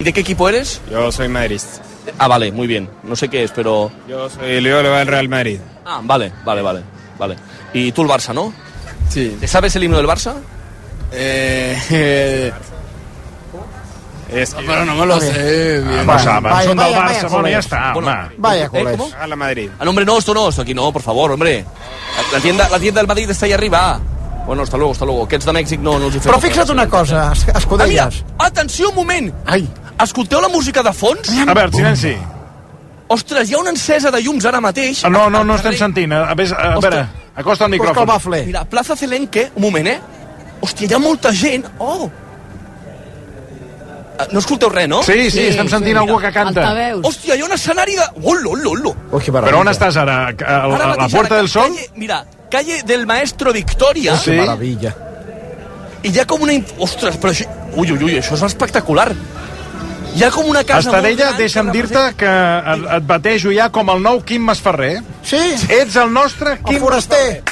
¿Y de qué equipo eres? Yo soy Madrid. Ah, vale, muy bien. No sé qué es, pero... Yo le voy al Real Madrid. Ah, vale. Y tú el Barça, ¿no? Sí. ¿Te sabes el himno del Barça? Es que... Pero no me lo sé bien. No saben, són del Barça, bueno, ja està, home. Vaya culés. ¿Cómo? A la Madrid. Ah, no, hombre, no, esto aquí no, por favor, hombre. La tienda del Madrid está ahí arriba. Bueno, hasta luego. Aquests de Mèxic no els hi fem. Però fixa't una cosa, Escudelles. Atenció, un moment. Ai. Escolteu la música de fons? A veure, silenci. Ostres, hi ha una encesa de llums ara mateix. No estem sentint. A veure, acosta el Busca el micròfon. bafle. Mira, Plaza Celenque, un moment, Hòstia, hi ha molta gent. Oh! No escolteu res, no? Sí, estem sentint algú que canta. Altaveus. Hòstia, hi ha un escenari de... Olo. Ui, que Però on estàs ara? A la Puerta del Sol? Mira, calle del Maestro Victoria. Sí. Que maravilla. I hi ha com una... Ostres, però això... Ui, això és espectacular. Hi ha com una casa Estadella, molt gran... deixa'm dir-te que et batejo ja com el nou Quim Masferrer. Sí? Ets el nostre El Quim foraster.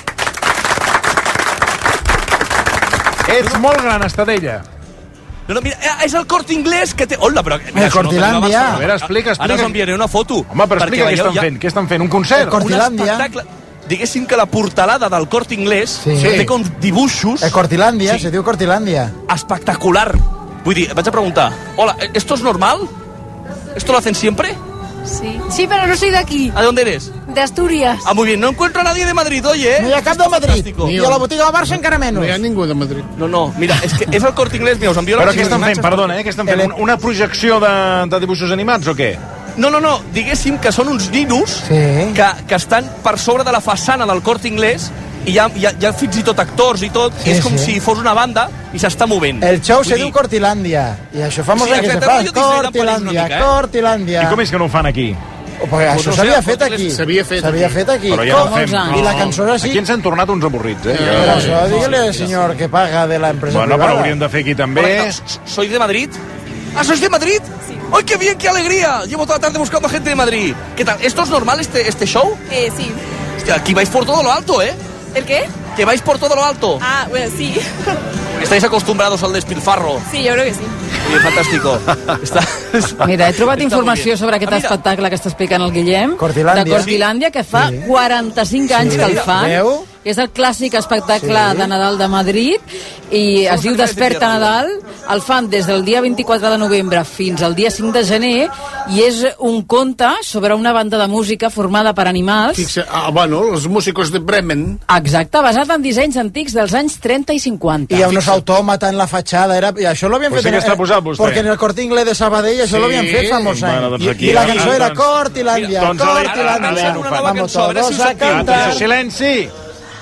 Ets molt gran, Estadella. No, mira, és el Corte Inglés que té... Hola, però... Cortilàndia. A veure, explica. Ara us enviaré una foto. Home, però explica què estan fent. Un concert? El Cortilàndia. Un espectacle. Diguéssim que la portalada del Corte Inglés té com dibuixos... Cortilàndia, se diu Cortilàndia. Espectacular. Vull dir, vaig a preguntar, hola, ¿esto es normal? ¿Esto lo hacen siempre? Sí, pero no soy de aquí, ¿A dónde eres? de Asturias. Ah, muy bien, no encuentro a nadie de Madrid, oye. No hi ha cap de Madrid. Fantàstico. I a la botiga del Barça encara menys. No hi ha ningú de Madrid. No, mira, és que és el Corte Inglés, mira, us envio Però les què estan fent? imatges. Perdona, què estan fent? Una projecció de dibuixos animats o què? No, diguéssim que són uns ninos que estan per sobre de la façana del Corte Inglés i hi ha fins i tot actors i tot, i és com si fos una banda i s'està movent. El show se diu Cortilàndia. I això fa molts anys que se fa. Cortilàndia. I com és que no ho fan aquí? Això s'havia fet aquí. S'havia fet aquí. Però ja no fem. I la cançó és així. Aquí ens han tornat uns avorrits, Però això, dígale, senyor, que paga de la empresa Bueno, privada. però hauríem de fer aquí també. Correcto. ¿Soy de Madrid? ¿Ah, sois de Madrid? Sí. ¡Ay, qué bien, qué alegría! Llevo toda la tarde buscando gente de Madrid. ¿Qué tal? ¿Esto es normal, este show? Sí. Hostia, aquí vais por todo lo alto, ¿eh? ¿El qué? Que vais por todo lo alto. Ah, bueno, sí. Estáis acostumbrados al despilfarro. Sí, yo creo que sí. Muy fantástico. Mira, he trobat Està informació molt bé. sobre aquest espectacle que està explicant el Guillem, Cortilàndia. de Cortilàndia, que fa 45 anys que el fan. Veu? És el clàssic espectacle de Nadal de Madrid i es diu Desperta Nadal. El fan des del dia 24 de novembre fins al dia 5 de gener i és un conte sobre una banda de música formada per animals. Bueno, els músicos de Bremen. Exacte, basat en dissenys antics dels anys 30 i 50. I hi ha unos autómatas en la fachada. I això lo habían Pues fet sí que està posat, vostè. Porque en el Corte Inglés de Sabadell això lo habían fet fa molts anys. Bueno, doncs aquí- I la cançó era Cortilàndia, Doncs Cortilàndia. una nova Vamos cançó, a veure si todos us a sentiu. cantar. Atenció, silenci!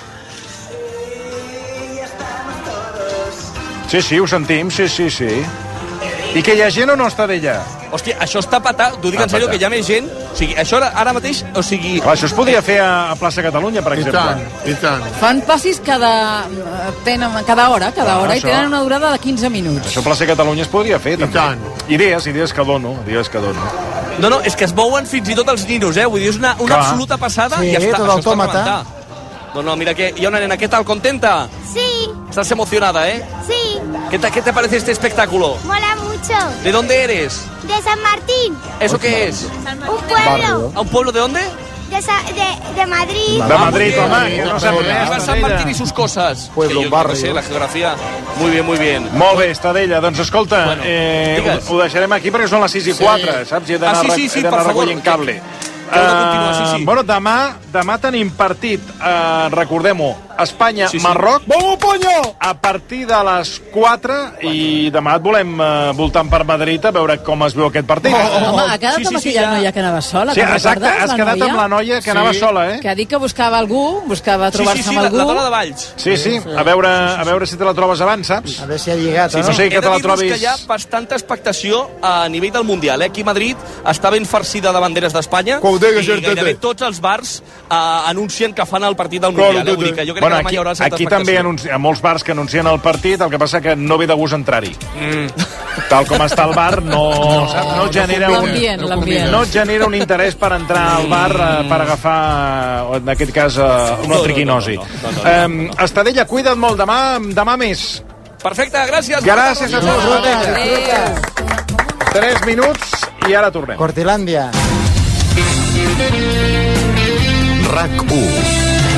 Sí, ho sentim, sí. I que hi ha gent o no, Estadella? Hòstia, això està patat, t'ho dic en sèrio, que hi ha més gent. O sigui, això ara mateix, o sigui... Clar, això es podria fer a Plaça Catalunya, per exemple. I tant. Fan passis cada hora, i això. tenen una durada de 15 minuts. Això a Plaça Catalunya es podria fer, també. tant. Idees que dono. No, és que es mouen fins i tot els ninos, Vull dir, és una Clar. absoluta passada Sí, i està, tot això està autòmata. rebentar. No, mira que hi ha una nena, ¿qué tal? ¿Contenta? Sí, Estás emocionada, sí, ¿Qué te parece este espectáculo? mola mucho. ¿De dónde eres? De San Martín, ¿Eso qué es? un pueblo ¿A un pueblo de dónde? de Madrid. De Madrid, home, que no sap Es res. San Martín y sus cosas. Pueblo, Que yo barrio. no sé, la geografía. Muy bien. Molt bé, Estadella. Doncs escolta, Bueno, digues. ho deixarem aquí perquè són les 6:04, saps? I he d'anar sí, per favor. recollint cable. Que heu de continuar, sí. Bueno, demà tenim partit, recordem-ho, Espanya-Marroc. Vamos, poño! A partir de les 4 i demà et volem voltant per Madrid a veure com es veu aquest partit. Home, ha quedat amb aquella ja. noia que anava sola, Sí, te'n exacte, recordes, has quedat amb la noia que anava sola, Que ha dit que buscava algú, buscava trobar-se amb la algú. dona de Valls. Sí, a veure si te la trobes abans, saps? A ver si ha lligat, Sí, no? no sé He que de te la dir-vos trobis... que hi ha bastanta expectació a nivell del Mundial. Aquí a Madrid està ben farcida de banderes d'Espanya Com ho digues, i gairebé Tete. tots els bars anuncien que fan el partit del Mundial. Vull dir que jo crec que demà hi haurà certa aquí expectació. també hi ha molts bars que anuncien el partit, el que passa que no ve de gust entrar-hi. Tal com està el bar, no genera L'ambient. no et genera un interès per entrar al bar per agafar, en aquest cas, una triquinosi. Estadella, cuida't molt, demà més. Perfecte, gràcies. Gràcies a tots. Adéu. 3 minuts i ara tornem. Cortilàndia. RAC1.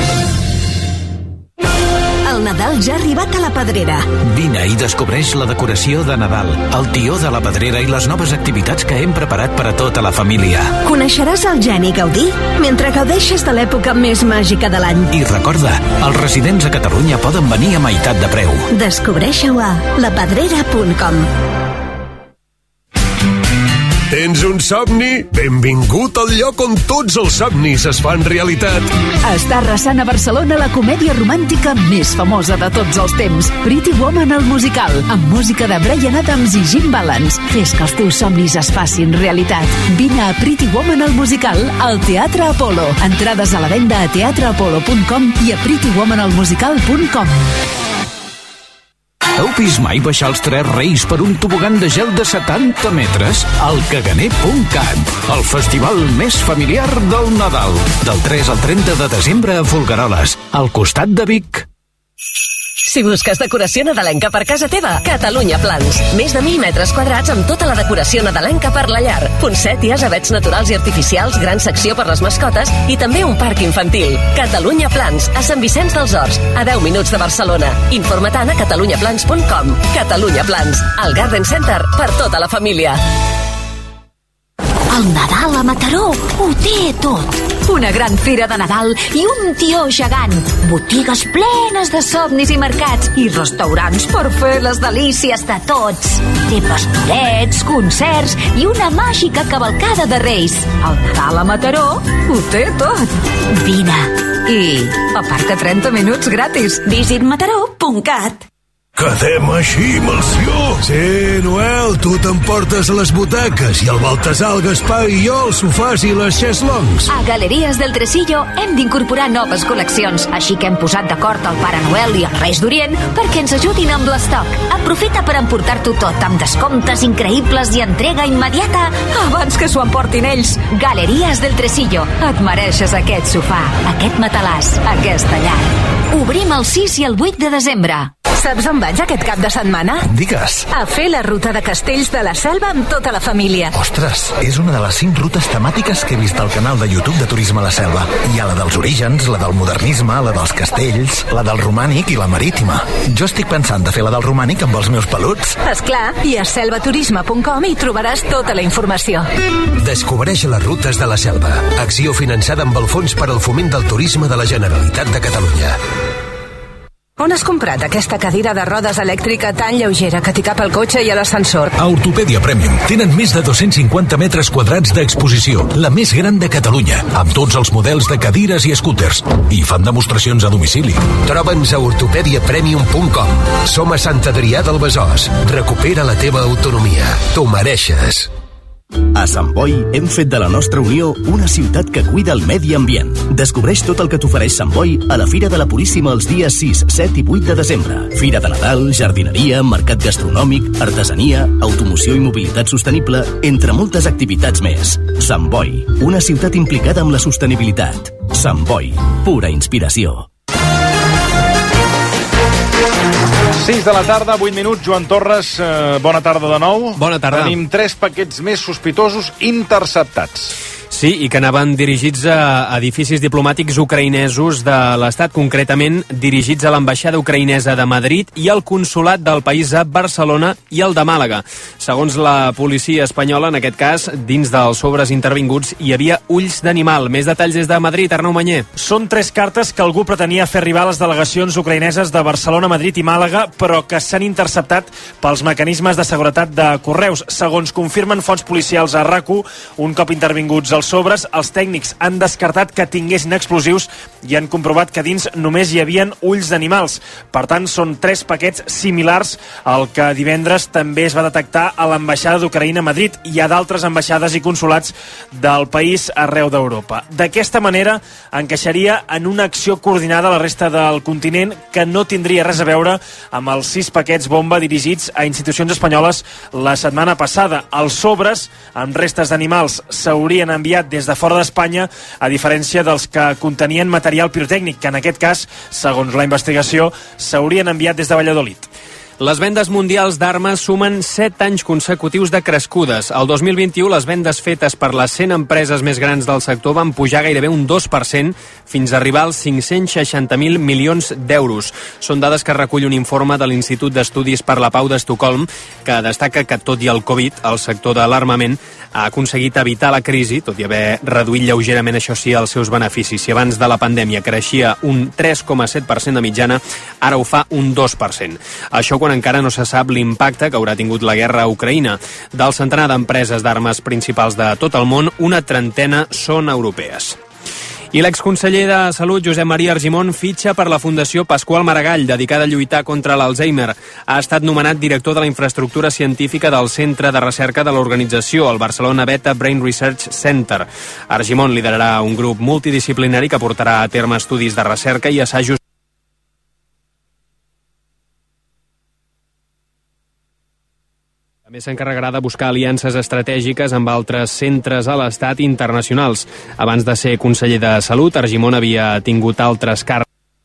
El Nadal ja ha arribat a la Pedrera. Vine i descobreix la decoració de Nadal, el tió de la Pedrera i les noves activitats que hem preparat per a tota la família. Coneixeràs el Geni Gaudí mentre gaudeixes de l'època més màgica de l'any. I recorda, els residents a Catalunya poden venir a meitat de preu. Descobreixeu a lapedrera.com. Tens un somni? Benvingut al lloc on tots els somnis es fan realitat. Està arrasant a Barcelona la comèdia romàntica més famosa de tots els temps, Pretty Woman el musical, amb música de Bryan Adams i Jim Balance. Fes que els teus somnis es facin realitat. Vine a Pretty Woman el musical al Teatre Apolo. Entrades a la venda a teatreapolo.com i a prettywomanelmusical.com. Heu vist mai baixar els Tres Reis per un tobogan de gel de 70 metres? Al Caganer.cat, el festival més familiar del Nadal. Del 3 al 30 de desembre a Folgueroles, al costat de Vic. Si busques decoració nadalenca per casa teva, Catalunya Plans. Més de 1.000 metres quadrats amb tota la decoració nadalenca per la llar. Poncèties, avets naturals i artificials, gran secció per les mascotes i també un parc infantil. Catalunya Plans, a Sant Vicenç dels Horts, a 10 minuts de Barcelona. Informa-te'n a catalunyaplans.com. Catalunya Plans, el Garden Center per tota la família. El Nadal a Mataró ho té tot. Una gran fira de Nadal i un tió gegant. Botigues plenes de somnis i mercats i restaurants per fer les delícies de tots. Té pastorets, concerts i una màgica cavalcada de Reis. El Nadal a Mataró ho té tot. Vine. I aparca 30 minuts gratis. Visitmataró.cat. Quedem així, Melció. Sí, Noel, tu t'emportes a les butaques i el Baltasar, el Gaspar i jo els sofàs i les xeslongs. A Galeries del Tresillo hem d'incorporar noves col·leccions, així que hem posat d'acord el Pare Noel i els Reis d'Orient perquè ens ajudin amb l'estoc. Aprofita per emportar-t'ho tot amb descomptes increïbles i entrega immediata abans que s'ho emportin ells. Galeries del Tresillo. Et mereixes aquest sofà, aquest matalàs, aquesta llar. Obrim el 6 i el 8 de desembre. Saps on vaig aquest cap de setmana? Digues. A fer la ruta de Castells de la Selva amb tota la família. Ostres, és una de les 5 rutes temàtiques que he vist al canal de YouTube de Turisme a la Selva. Hi ha la dels orígens, la del modernisme, la dels castells, la del romànic i la marítima. Jo estic pensant de fer la del romànic amb els meus peluts. Esclar, i a selvaturisme.com hi trobaràs tota la informació. Descobreix les rutes de la Selva. Acció finançada amb el Fons per al Foment del Turisme de la Generalitat de Catalunya. On has comprat aquesta cadira de rodes elèctrica tan lleugera que t'hi cap al cotxe i a l'ascensor? A Ortopèdia Premium tenen més de 250 metres quadrats d'exposició, la més gran de Catalunya, amb tots els models de cadires i scooters. I fan demostracions a domicili. Troba'ns a ortopediapremium.com. Som a Sant Adrià del Besòs. Recupera la teva autonomia. T'ho mereixes. A Sant Boi hem fet de la nostra Unió una ciutat que cuida el medi ambient. Descobreix tot el que t'ofereix Sant Boi a la Fira de la Puríssima els dies 6, 7 i 8 de desembre. Fira de Nadal, jardineria, mercat gastronòmic, artesania, automoció i mobilitat sostenible, entre moltes activitats més. Sant Boi, una ciutat implicada amb la sostenibilitat. Sant Boi, pura inspiració. 6 de la tarda, 8 minuts. Joan Torres, bona tarda de nou. Bona tarda. Tenim 3 paquets més sospitosos interceptats. Sí, i que anaven dirigits a edificis diplomàtics ucraïnesos de l'Estat, concretament dirigits a l'ambaixada ucraïnesa de Madrid i al consolat del país a Barcelona i el de Màlaga. Segons la policia espanyola, en aquest cas, dins dels sobres intervinguts hi havia ulls d'animal. Més detalls des de Madrid, Arnau Manyer. Són 3 cartes que algú pretenia fer arribar a les delegacions ucraïneses de Barcelona, Madrid i Màlaga, però que s'han interceptat pels mecanismes de seguretat de correus. Segons confirmen fonts policials a RAC1, un cop intervinguts els sobres, els tècnics han descartat que tinguessin explosius i han comprovat que dins només hi havien ulls d'animals. Per tant, són 3 paquets similars al que divendres també es va detectar a l'ambaixada d'Ucraïna a Madrid i a d'altres ambaixades i consolats del país arreu d'Europa. D'aquesta manera, encaixaria en una acció coordinada a la resta del continent que no tindria res a veure amb els 6 paquets bomba dirigits a institucions espanyoles la setmana passada. Els sobres, amb restes d'animals, s'haurien enviat des de fora d'Espanya, a diferència dels que contenien material pirotècnic, que en aquest cas, segons la investigació, s'haurien enviat des de Valladolid. Les vendes mundials d'armes sumen 7 anys consecutius de crescudes. El 2021, les vendes fetes per les 100 empreses més grans del sector van pujar gairebé un 2% fins a arribar als 560.000 milions d'euros. Són dades que recull un informe de l'Institut d'Estudis per la Pau d'Estocolm, que destaca que, tot i el Covid, el sector de l'armament ha aconseguit evitar la crisi, tot i haver reduït lleugerament, això sí, els seus beneficis. Si abans de la pandèmia creixia un 3,7% de mitjana, ara ho fa un 2%. Això quan encara no se sap l'impacte que haurà tingut la guerra a Ucraïna. Del centenar d'empreses d'armes principals de tot el món, una trentena són europees. I l'exconseller de Salut, Josep Maria Argimon, fitxa per la Fundació Pasqual Maragall, dedicada a lluitar contra l'Alzheimer. Ha estat nomenat director de la infraestructura científica del Centre de Recerca de l'organització, el Barcelona Beta Brain Research Center. Argimon liderarà un grup multidisciplinari que portarà a terme estudis de recerca i assajos. També s'encarregarà de buscar aliances estratègiques amb altres centres a l'Estat internacionals. Abans de ser conseller de Salut, Argimon havia tingut altres càrrecs.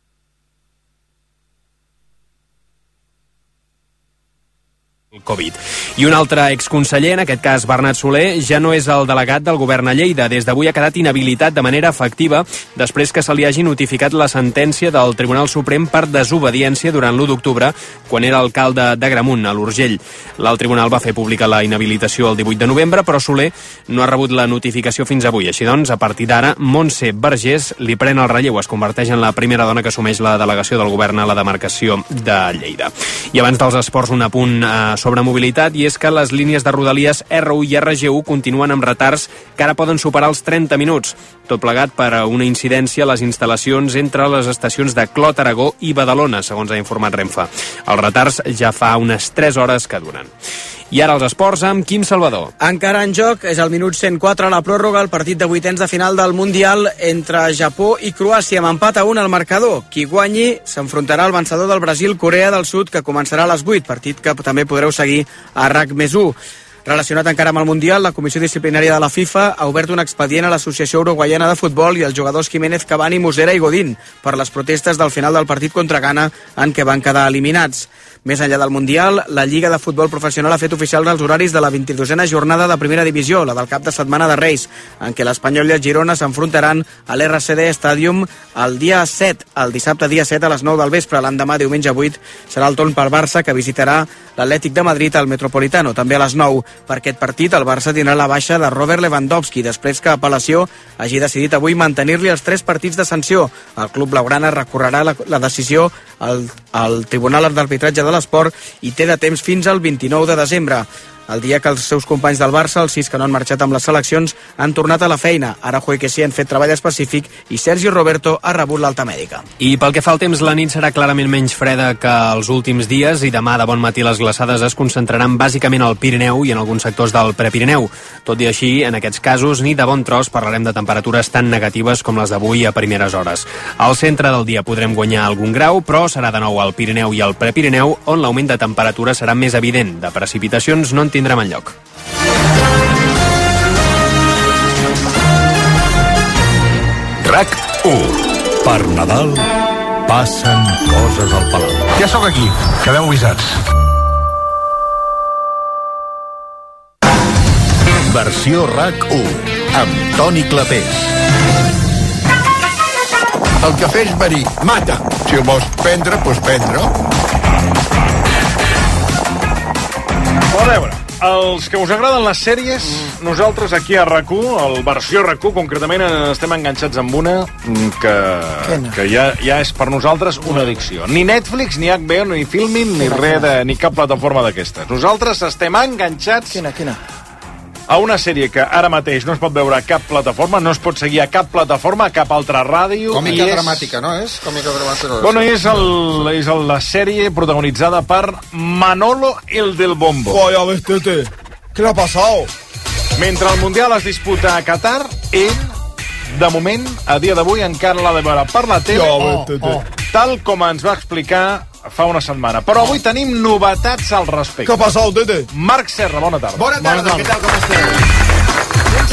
Covid. I un altre exconseller, en aquest cas Bernat Soler, ja no és el delegat del govern a Lleida. Des d'avui ha quedat inhabilitat de manera efectiva després que se li hagi notificat la sentència del Tribunal Suprem per desobediència durant l'1 d'octubre, quan era alcalde d'Agramunt, a l'Urgell. L'alt tribunal va fer pública la inhabilitació el 18 de novembre, però Soler no ha rebut la notificació fins avui. Així doncs, a partir d'ara, Montse Vergés li pren el relleu, es converteix en la primera dona que assumeix la delegació del govern a la demarcació de Lleida. I abans dels esports, un apunt sobre mobilitat, i és que les línies de Rodalies R1 i RG1 continuen amb retards que ara poden superar els 30 minuts. Tot plegat per a una incidència a les instal·lacions entre les estacions de Clot, Aragó i Badalona, segons ha informat Renfe. Els retards ja fa unes 3 hores que duren. I ara els esports amb Quim Salvador. Encara en joc, és el minut 104 a la pròrroga, el partit de vuitens de final del Mundial entre Japó i Croàcia, amb empat a 1 al marcador. Qui guanyi s'enfrontarà al vencedor del Brasil-Corea del Sud, que començarà a les 8, partit que també podreu seguir a RAC+1. Relacionat encara amb el Mundial, la Comissió Disciplinària de la FIFA ha obert un expedient a l'Associació Uruguaiana de Futbol i als jugadors Jiménez, Cavani, Muslera i Godín per les protestes del final del partit contra Ghana, en què van quedar eliminats. Més enllà del Mundial, la Lliga de Futbol Professional ha fet oficials els horaris de la 22a jornada de Primera Divisió, la del cap de setmana de Reis, en què l'Espanyol i el Girona s'enfrontaran a l'RCD Stadium el dia 7, el dissabte dia 7 a les 9 del vespre. L'endemà, diumenge 8, serà el torn pel Barça, que visitarà l'Atlètic de Madrid al Metropolitano, també a les 9. Per aquest partit, el Barça tindrà la baixa de Robert Lewandowski, després que apel·lació hagi decidit avui mantenir-li els 3 partits de sanció. El club blaugrana recorrerà la decisió al Tribunal d'Arbitratge de l'Esport i té de temps fins al 29 de desembre. El dia que els seus companys del Barça, els 6 que no han marxat amb les seleccions, han tornat a la feina. Arajo i Kessie han fet treball específic i Sergio Roberto ha rebut l'alta mèdica. I pel que fa al temps, la nit serà clarament menys freda que els últims dies i demà de bon matí les glaçades es concentraran bàsicament al Pirineu i en alguns sectors del Prepirineu. Tot i així, en aquests casos, ni de bon tros parlarem de temperatures tan negatives com les d'avui a primeres hores. Al centre del dia podrem guanyar algun grau, però serà de nou al Pirineu i al Prepirineu on l'augment de temperatura serà més evident. De precipitacions no en tindrem enlloc. RAC1. Per Nadal passen coses al Palau. Ja sóc aquí, quedeu avisats. Versió RAC1 amb Toni Clapés. El cafè és verí, mata. Si el vols prendre, doncs prendre. A veure, els que us agraden les sèries, nosaltres aquí a RAC1, el versió RAC1, concretament estem enganxats amb una que ja és per nosaltres una addicció. Ni Netflix, ni HBO, ni Filmin, ni res ni cap plataforma d'aquestes. Nosaltres estem enganxats a una sèrie que ara mateix no es pot veure a cap plataforma, no es pot seguir a cap plataforma, a cap altra ràdio. Còmica dramàtica, no és? Còmica dramàtica. Bueno, és la sèrie protagonitzada per Manolo el del Bombo. Vaya bestete, ¿qué le ha pasado? Mentre el Mundial es disputa a Qatar, ell, de moment, a dia d'avui, encara l'ha de veure per la tele, tal com ens va explicar fa una setmana. Però avui tenim novetats al respecte. Què ha passat, Tete? Marc Serra, bona tarda. Bona tarda, què tal, com esteu?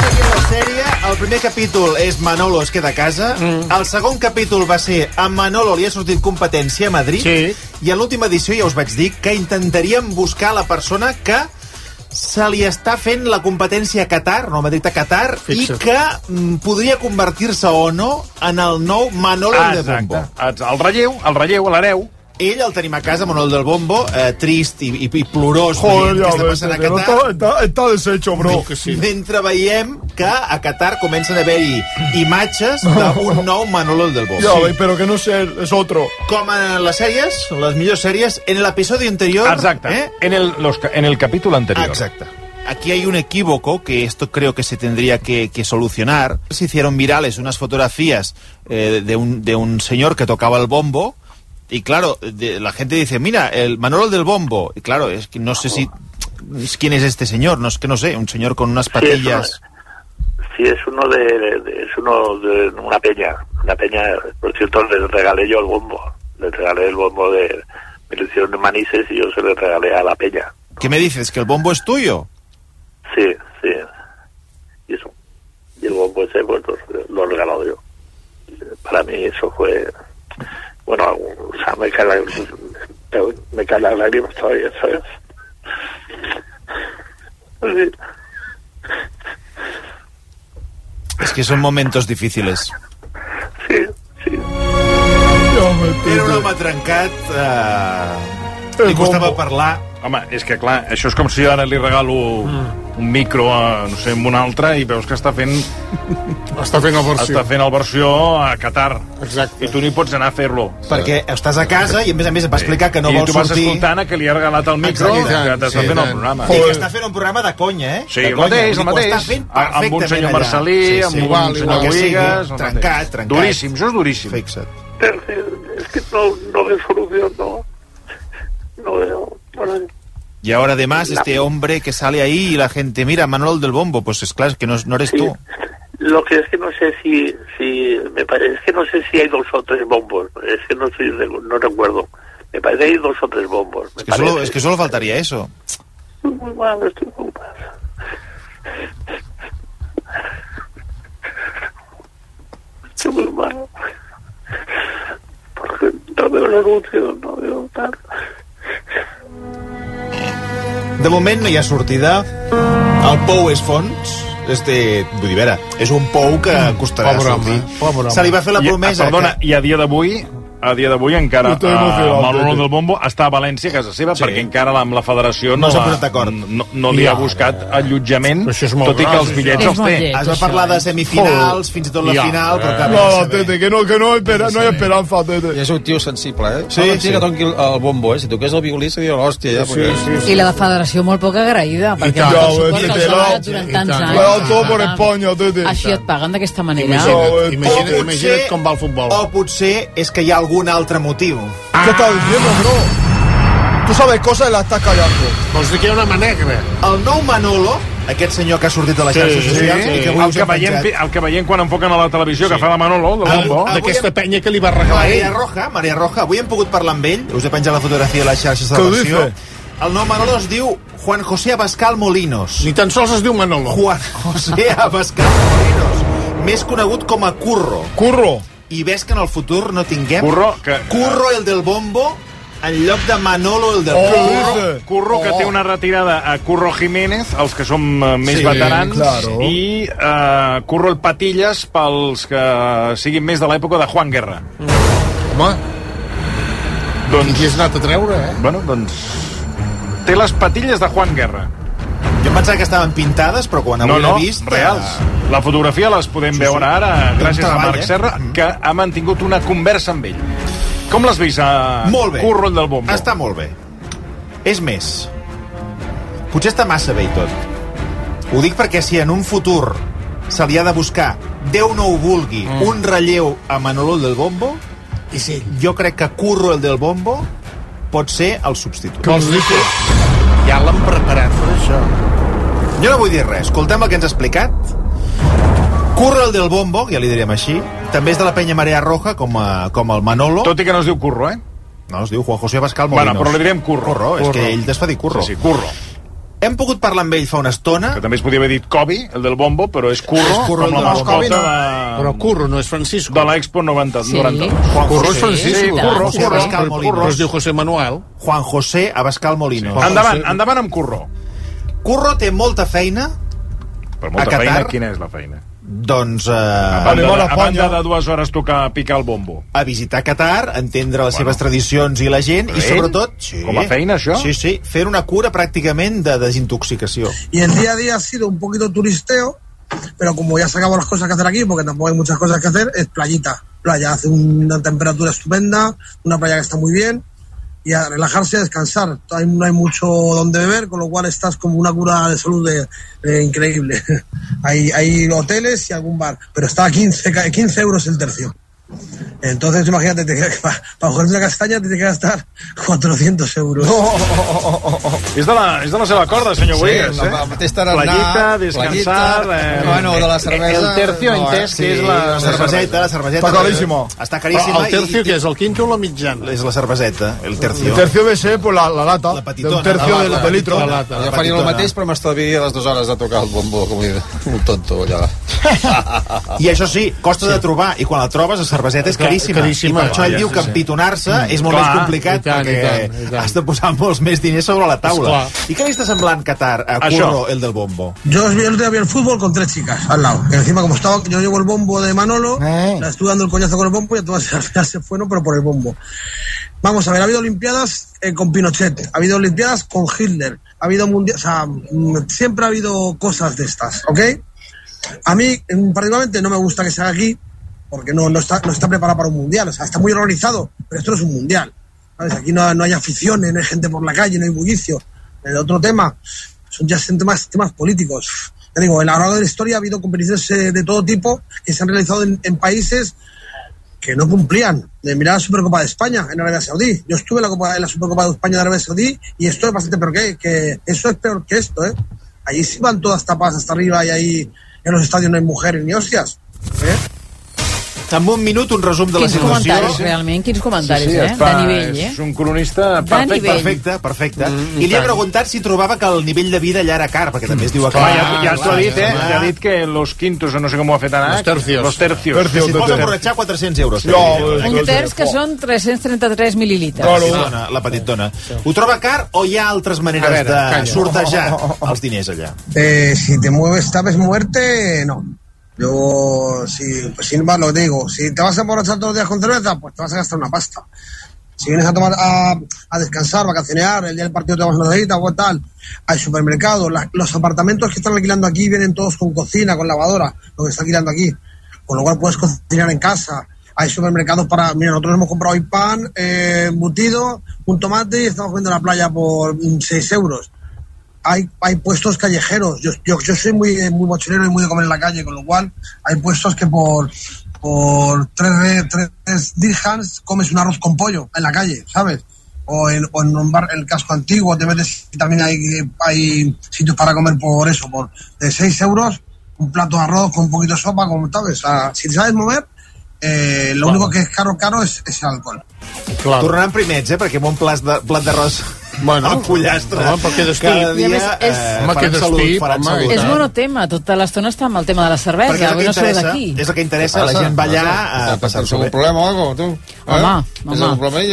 seguint la sèrie, el primer capítol és Manolo es queda a casa, el segon capítol va ser a Manolo li ha sortit competència a Madrid, i en l'última edició ja us vaig dir que intentaríem buscar la persona que se li està fent la competència a Qatar, no a Madrid, a Qatar, i que podria convertir-se o no en el nou Manolo del Bombo. El relleu, l'hereu. Ell el tenim a casa, Manolo del Bombo, trist i plorós. Joder, ja ves, està deshecho, bro. Mentre veiem que a Qatar comencen a haver-hi imatges d'un nou Manolo del Bombo. Ja ves, però que no sé, és otro. Com en les sèries, les millors sèries, en el episodio anterior... Exacte, en el capítol anterior. Exacte. Aquí hay un equívoco que esto creo que se tendría que solucionar. Se hicieron virales unas fotografías de un señor que tocaba el bombo. Y claro, la gente dice, mira, el Manolo del Bombo. Y claro, es que no sé si... ¿Quién es este señor? No, es que no sé, un señor con unas patillas... Sí, es uno de una peña. Una peña, por cierto, le regalé yo el bombo. Le regalé el bombo me lo hicieron en Manises y yo se le regalé a la peña. ¿Qué me dices? ¿Que el bombo es tuyo? Sí. Y eso. Y el bombo ese, pues lo he regalado yo. Para mí eso fue... Bueno, o sea, me caen las lágrimas todavía, ¿sabes? Sí. Es que son momentos difíciles. Sí. Era un home trencat, li costava parlar. Home, és que clar, això és com si ara li regalo un micro a, no sé, amb un altre i veus que està fent el versió a Qatar. Exacte. I tu no hi pots anar a fer-lo. Perquè estàs a casa i a més em va explicar que no vol sortir. I tu vas escoltant que li ha regalat el micro que t'està fent el programa. I que està fent un programa de conya, eh? Sí, el mateix. Amb un senyor Marcelí, amb un senyor Boigues. Trencat. Duríssim, això és duríssim. Fixa't. Es que no veo solución, no veo... Y ahora además este hombre que sale ahí y la gente, mira, Manolo del Bombo, pues es claro, es que no eres tú. Lo que es que no sé si me parece, es que no sé si hay 2 o 3 bombos, es que no recuerdo. Me parece que hay 2 o 3 bombos. Es que solo faltaría eso. Muy mal, estoy muy mal. Estoy muy mal. Porque no veo el anuncio, no veo tal. De moment no hi ha sortida. El pou és fons. Vull dir, vera, és un pou que costarà sortir. Se li va fer la promesa... Perdona, i a dia d'avui encara Manolo del Bombo està a València, a casa seva, perquè encara amb la federació no li ha buscat allotjament, tot i que els bitllets els té. Es va parlar de semifinals, fins i tot la final, però cap no, tete, que no hay esperanza, tete. I és un tio sensible, eh? Sí. Que toqui el bombo, eh? Si toqués el violí seria l'hòstia, ja. I la federació molt poc agraïda, perquè el suport que els ha donat durant tants anys. Todo por España, tete. Així et paguen d'aquesta manera. Imagina't com va el futbol. O potser és que hi ha algun altre motiu. ¿Qué estás diciendo, bro? Tú sabes cosas y las estás callando. Vols dir que hi ha una mà negra? El nou Manolo, aquest senyor que ha sortit a les xarxes socials... El que veiem quan enfoquen a la televisió, que fa la Manolo, del Bombo. D'aquesta penya que li va regalar Maria Roja, avui hem pogut parlar amb ell, us he penjat la fotografia a les xarxes de la versió. El nou Manolo es diu Juan José Abascal Molinos. Ni tan sols es diu Manolo. Juan José Abascal Molinos, més conegut com a Curro. I ves que en el futur no tinguem Curro el del Bombo en lloc de Manolo el del Bombo. Curro que té una retirada a Curro Jiménez, els que som més veterans, i Curro el Patillas pels que siguin més de l'època de Juan Guerra. Home, qui has anat a treure, eh? Bueno, doncs... Té les patilles de Juan Guerra. Jo em pensava que estaven pintades, però quan avui l'he vist... reals. La fotografia les podem veure ara gràcies a Marc Serra, que ha mantingut una conversa amb ell. Com l'has vist a Curro el del Bombo? Està molt bé. És més, potser està massa bé i tot. Ho dic perquè si en un futur se li ha de buscar, Déu no ho vulgui, un relleu a Manolo el del Bombo, jo crec que Curro el del Bombo pot ser el substitut. Vols dir que ja l'han preparat per això? Jo no vull dir res, escoltem el que ens ha explicat. Curro el del Bombo, ja li diríem així, també és de la penya Marea Roja, com el Manolo. Tot i que no es diu Curro, eh? No, es diu Juan José Abascal Molinos. Bueno, però li direm Curro. És que ell es fa dir Curro. Sí, Curro. Hem pogut parlar amb ell fa una estona. Que també es podia haver dit Kobe, el del bombo, però és Curro, com la mascota de... Però Curro no és Francisco. De l'Expo 90. Sí. Curro és Francisco. Sí, Curro. Curro es diu José Manuel. Juan José Abascal Molinos. Endavant amb Curro. Curro té molta feina per molta feina, quina és la feina? Doncs... A banda de 2 hores tocar picar el bombo. A visitar Qatar, entendre les seves tradicions i la gent, i sobretot... Com a feina, això? Sí, fer una cura pràcticament de desintoxicació. Y el día a día ha sido un poquito turisteo, pero como ya se acabó las cosas que hacer aquí, porque tampoco hay muchas cosas que hacer, es playita. Playa, hace una temperatura estupenda, una playa que está muy bien, y a relajarse, a descansar. No hay mucho donde beber, con lo cual estás como una cura de salud increíble. Hay hoteles y algún bar, pero está a 15 euros el tercio. Entonces imagínate, para coger una castaña te tienes que gastar 400 euros. És de la seva corda, senyor Boigues, el mateix tarannà, playita, descansar... Bueno, de la cervesa... El tercio entès, que és la cerveseta. Està caríssimo. Està caríssima. El tercio, que és el quinto o la mitjana? És la cerveseta, el tercio. El tercio ve ser la lata, la petitona, un tercio de litro. Jo faria el mateix, però m'estalviaria les 2 hores de tocar el bombo, com un tonto, allà. I això sí, costa de trobar, i quan la trobes, la cerveseta és caríssima. I per això ell diu que empitonar-se és molt més complicat, perquè has de posar molts més diners sobre la taula. I què li està semblant Qatar a Curro, el del bombo? Yo el otro día vi el fútbol con 3 chicas al lado, que encima como estaba, yo llevo el bombo de Manolo, la estuve dando el coñazo con el bombo y entonces al final se fueron, pero por el bombo. Vamos a ver, ha habido olimpiadas con Pinochet, ha habido olimpiadas con Hitler, ha habido mundial, o sea, siempre ha habido cosas de estas, ¿ok? A mí particularmente no me gusta que se haga aquí, porque no está preparado para un mundial, o sea, está muy organizado, pero esto no es un mundial, ¿sabes? Aquí no hay aficiones, no hay gente por la calle, no hay bullicio. El otro tema son ya temas políticos. Te digo, a lo largo de la historia ha habido competiciones de todo tipo que se han realizado en países que no cumplían. Mirad la Supercopa de España en Arabia Saudí. Yo estuve en la Supercopa de España de Arabia Saudí y esto es bastante peor que eso es peor que esto, ¿eh? Allí sí van todas tapadas hasta arriba y ahí en los estadios no hay mujeres ni hostias, ¿eh? En un minut, un resum de la situació. Quins comentaris, de nivell, És un cronista perfecte. I li he preguntat si trobava que el nivell de vida allà era car, perquè també es diu que... Ja t'ho ha dit, Ja ha dit que los quintos, no sé com ho ha fet anar... Los tercios. Si et vols emborratxar, 400 euros. Un terç que són 333 mil·lilitres. La petitona. Ho troba car o hi ha altres maneres de sortejar els diners allà? Si te mueves, sabes muerte, no. Yo, sin más lo que te digo, si te vas a emborrachar todos los días con cerveza, pues te vas a gastar una pasta. Si vienes a tomar a descansar, vacacionar, el día del partido te vas a una cervecita o tal, hay supermercados, los apartamentos que están alquilando aquí vienen todos con cocina, con lavadora, lo que está alquilando aquí, con lo cual puedes cocinar en casa. Hay supermercados para... Mira, nosotros hemos comprado hoy pan, embutido, un tomate y estamos comiendo en la playa por 6 euros. Hay puestos callejeros. Yo soy muy mochilero y muy de comer en la calle, con lo cual hay puestos que por 3 dirhams comes un arroz con pollo en la calle, ¿sabes? O en un bar, el casco antiguo, te metes y también hay sitios para comer por eso, de 6 euros, un plato de arroz con un poquito de sopa, como sabes. O sea, si te sabes mover, lo único que es caro es el alcohol. Tornaran primets, perquè amb un plat d'arròs al pollastre cada dia faran salut. És monotema, tota l'estona està amb el tema de la cervesa, avui no surt d'aquí. És el que interessa, la gent va allà a passar-s'ho bé. ¿Tens algun problema o algo, tu? Home. ¿Tens algun problema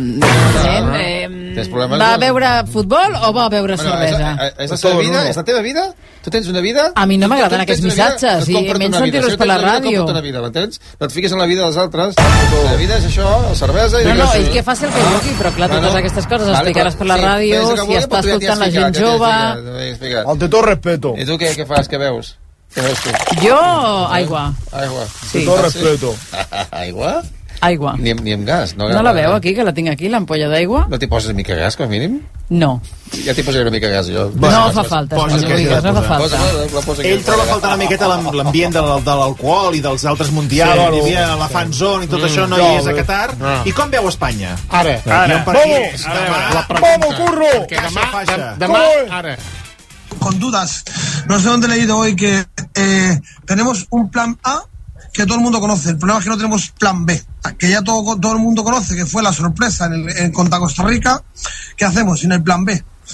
ella? Va a veure futbol o va a veure cervesa? És la teva vida? És la teva vida? Tu tens una vida? A mi no m'agraden aquests missatges, i menys sentir-los per la ràdio. No et fiques en la vida dels altres. La vida és això, la cervesa... No, ell que faci el que vulgui, però clar, totes aquestes coses explicar-les per la ràdio, si està escoltant la gent jove... Ante tot respeto. I tu què fas, què veus? Què veus tu? Jo, aigua. Ante tot respeto. Aigua? Aigua. Ni amb gas. No la veu aquí, que la tinc aquí, l'ampolla d'aigua? No t'hi poses una mica gas, com a mínim? No. Ja t'hi posaré una mica gas, jo. No fa falta, no fa falta. Ell troba a faltar una miqueta l'ambient de l'alcohol i dels altres mundials, hi havia la fan zone i tot això no hi és a Qatar. I com veu Espanya? Ara. Vamos, curro! Demà, ara. Con dudas. No sé dónde he leído hoy que tenemos un plan A que todo el mundo conoce. El problema es que no tenemos plan B, que ya todo el mundo conoce, que fue la sorpresa contra Costa Rica. ¿Qué hacemos sin el plan B?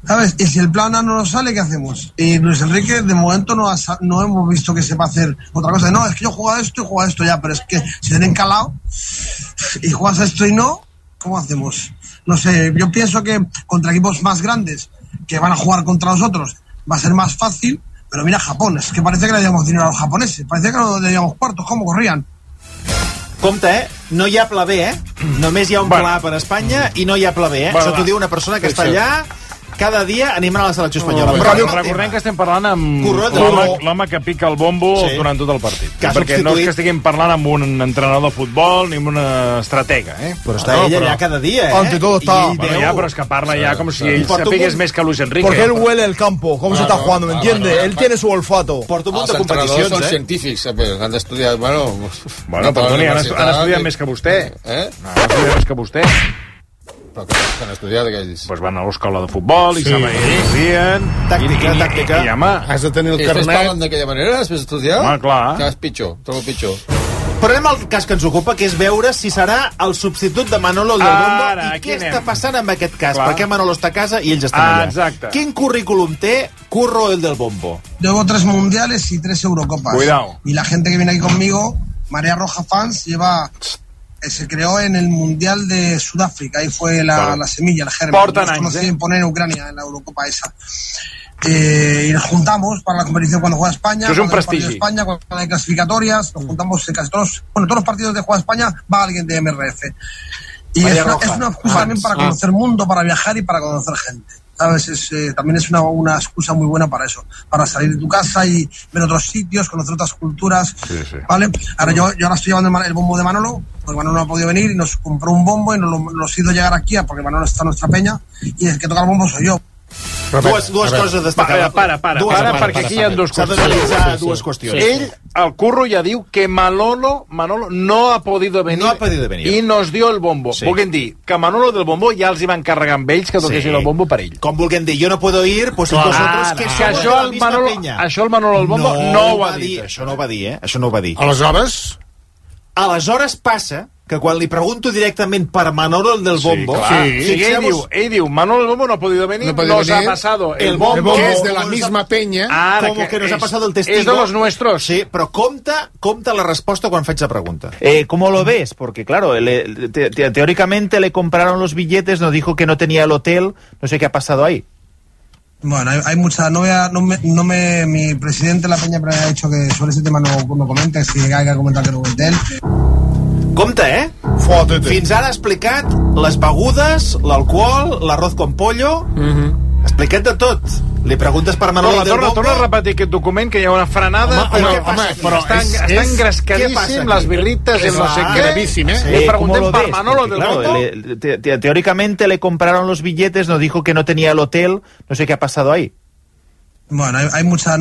¿Sabes? Y si el plan A no nos sale, ¿qué hacemos? Y Luis Enrique, de momento, no hemos visto que sepa hacer otra cosa. No, es que yo juego a esto ya, pero es que si te han encalado y juegas a esto y no, ¿cómo hacemos? No sé, yo pienso que contra equipos más grandes que van a jugar contra nosotros va a ser más fácil, pero mira Japón, es que parece que le llevamos dinero a los japoneses, parece que no le llevamos cuartos, ¿cómo corrían? Compte, no hi ha pla B, Només hi ha un pla per Espanya i no hi ha pla B, Això t'ho diu una persona que està allà cada dia animant a la selecció espanyola. Recordem que estem parlant amb l'home que pica el bombo durant tot el partit. Perquè no és que estiguem parlant amb un entrenador de futbol ni amb una estratega, Però està ell allà cada dia, Ante todo está. Però és que parla ja com si ell sapigués més que Luis Enrique. Porque él huele el campo, cómo se está jugando, ¿me entiende? Él tiene su olfato. Porta un munt de competicions, Els entrenadors són científics, han d'estudiar, Bueno, perdoni, han estudiat més que vostè. Han estudiat més que vostè. Però que han estudiat aquells? Pues van a l'escola de futbol i sabien... Tàctica. I, home... Has de tenir el carnet... Estàs parlant d'aquella manera, després d'estudiar? Home, clar. Que és pitjor, trobo pitjor. Però anem al cas que ens ocupa, que és veure si serà el substitut de Manolo del Bombo i què està passant amb aquest cas. Per què Manolo està a casa i ells estan allà. Exacte. Quin currículum té Curro el del Bombo? Llevo 3 mundiales y 3 Eurocopas. Cuidado. Y la gente que viene aquí conmigo, Marea Roja Fans, se creó en el Mundial de Sudáfrica, ahí fue la semilla, el germen. Nos conocí en poner en Ucrania, en la Eurocopa esa. Y nos juntamos para la competición cuando juega España, es un prestigio. España, cuando hay clasificatorias, nos juntamos en casi todos los partidos de juega España va alguien de MRF. Y es una excusa también para conocer mundo, para viajar y para conocer gente. ¿Sabes? También es una excusa muy buena para eso, para salir de tu casa y ver otros sitios, conocer otras culturas, ¿vale? Ahora yo estoy llevando el bombo de Manolo, porque Manolo no ha podido venir y nos compró un bombo y nos hizo llegar aquí, porque Manolo está en nuestra peña y el que toca el bombo soy yo. Dues coses a destacar. Para, perquè aquí hi ha dues qüestions. S'ha d'analitzar dues qüestions. Ell, el Curro, ja diu que Manolo no ha podido venir i nos dio el bombo. Vulguem dir que Manolo del bombo ja els hi van carregar amb ells que toquessin el bombo per ell. Com vulguem dir, jo no puedo ir, pues vosotros que somos de la misma peña. Això el Manolo del bombo no ho ha dit. Això no ho va dir, Això no ho va dir. Aleshores passa que quan li pregunto directament per Manolo del Bombo... Ell diu, Manolo del Bombo no ha podido venir, nos ha pasado el bombo, que es de la misma peña, como que nos ha pasado el testigo. Es de los nuestros. Sí, pero compta la respuesta cuando faig la pregunta. ¿Cómo lo ves? Porque, claro, teóricamente le compraron los billetes, nos dijo que no tenía el hotel, no sé qué ha pasado ahí. Bueno, hay mucha... mi presidente de la peña me ha dicho que sobre ese tema no comenta, si hay que comentar que no comenta él. Compte, Fins ara ha explicat les begudes, l'alcohol, l'arroz con pollo... Ha explicat de tot. Li preguntes per Manolo del Bombo... Torna a repetir aquest document, que hi ha una frenada, però està engrescadíssim, les birrites, el no sé què... Li preguntem per Manolo del Bombo... Teóricamente le compraron los billetes, nos dijo que no tenía el hotel, no sé qué ha pasado ahí. Bueno, hay mucha...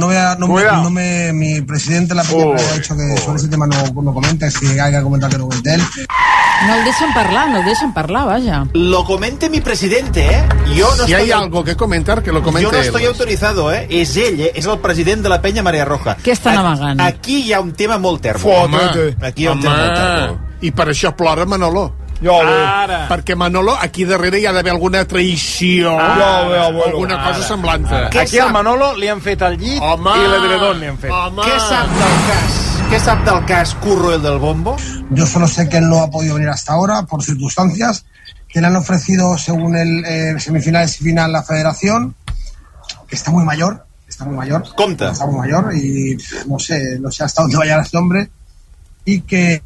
mi presidente de la peña me ha dicho que sobre ese tema no comenta, si hay que comentar que no comenta él. No el deixen parlar, vaja. Lo comente mi presidente, Si hay algo que comentar, que lo comente yo no estoy autorizado, És ell, és el president de la penya Marea Roja. Què estan amagant? Aquí hi ha un tema molt termo. Aquí hi ha un tema molt termo. I per això plora Manolo. Perquè Manolo, aquí darrere hi ha d'haver alguna traïció, alguna cosa semblant. Aquí al Manolo li han fet el llit i l'edredon li han fet. Què sap del cas? ¿Qué sabe del cas Curro el del Bombo? Yo solo sé que él no ha podido venir hasta ahora por circunstancias, que le han ofrecido según el semifinales y final la federación, que está muy mayor. Compte. Está muy mayor y no sé hasta dónde vaya este hombre y que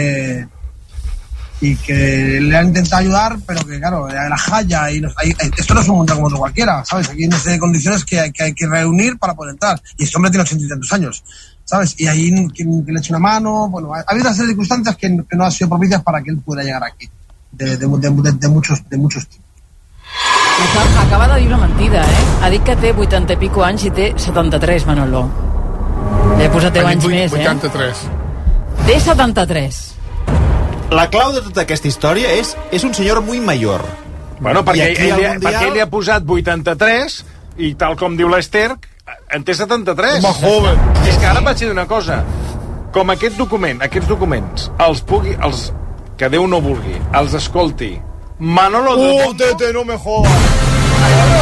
le han intentado ayudar, pero que claro, la jaya y esto no es un mundial como otro cualquiera, ¿sabes? Aquí hay una serie de condiciones que hay que reunir para poder entrar y este hombre tiene 80 y tantos años, ¿sabes? Y ahí que le eche una mano, bueno, ha habido una serie de circunstancias que no han sido propicias para que él pueda llegar aquí, de muchos tipos. Acaba de dir una mentida, Ha dit que té 80 i pico anys i té 73, Manolo. Li he posat 10 anys més, 83. Té 73. La clau de tota aquesta història és un senyor muy mayor. Bueno, perquè ell li ha posat 83 i tal com diu l'Ester, en té 73. Home, joven. És que ara vaig dir una cosa. Com aquests documents, que Déu no vulgui, els escolti Manolo del Bombo... no me jodas.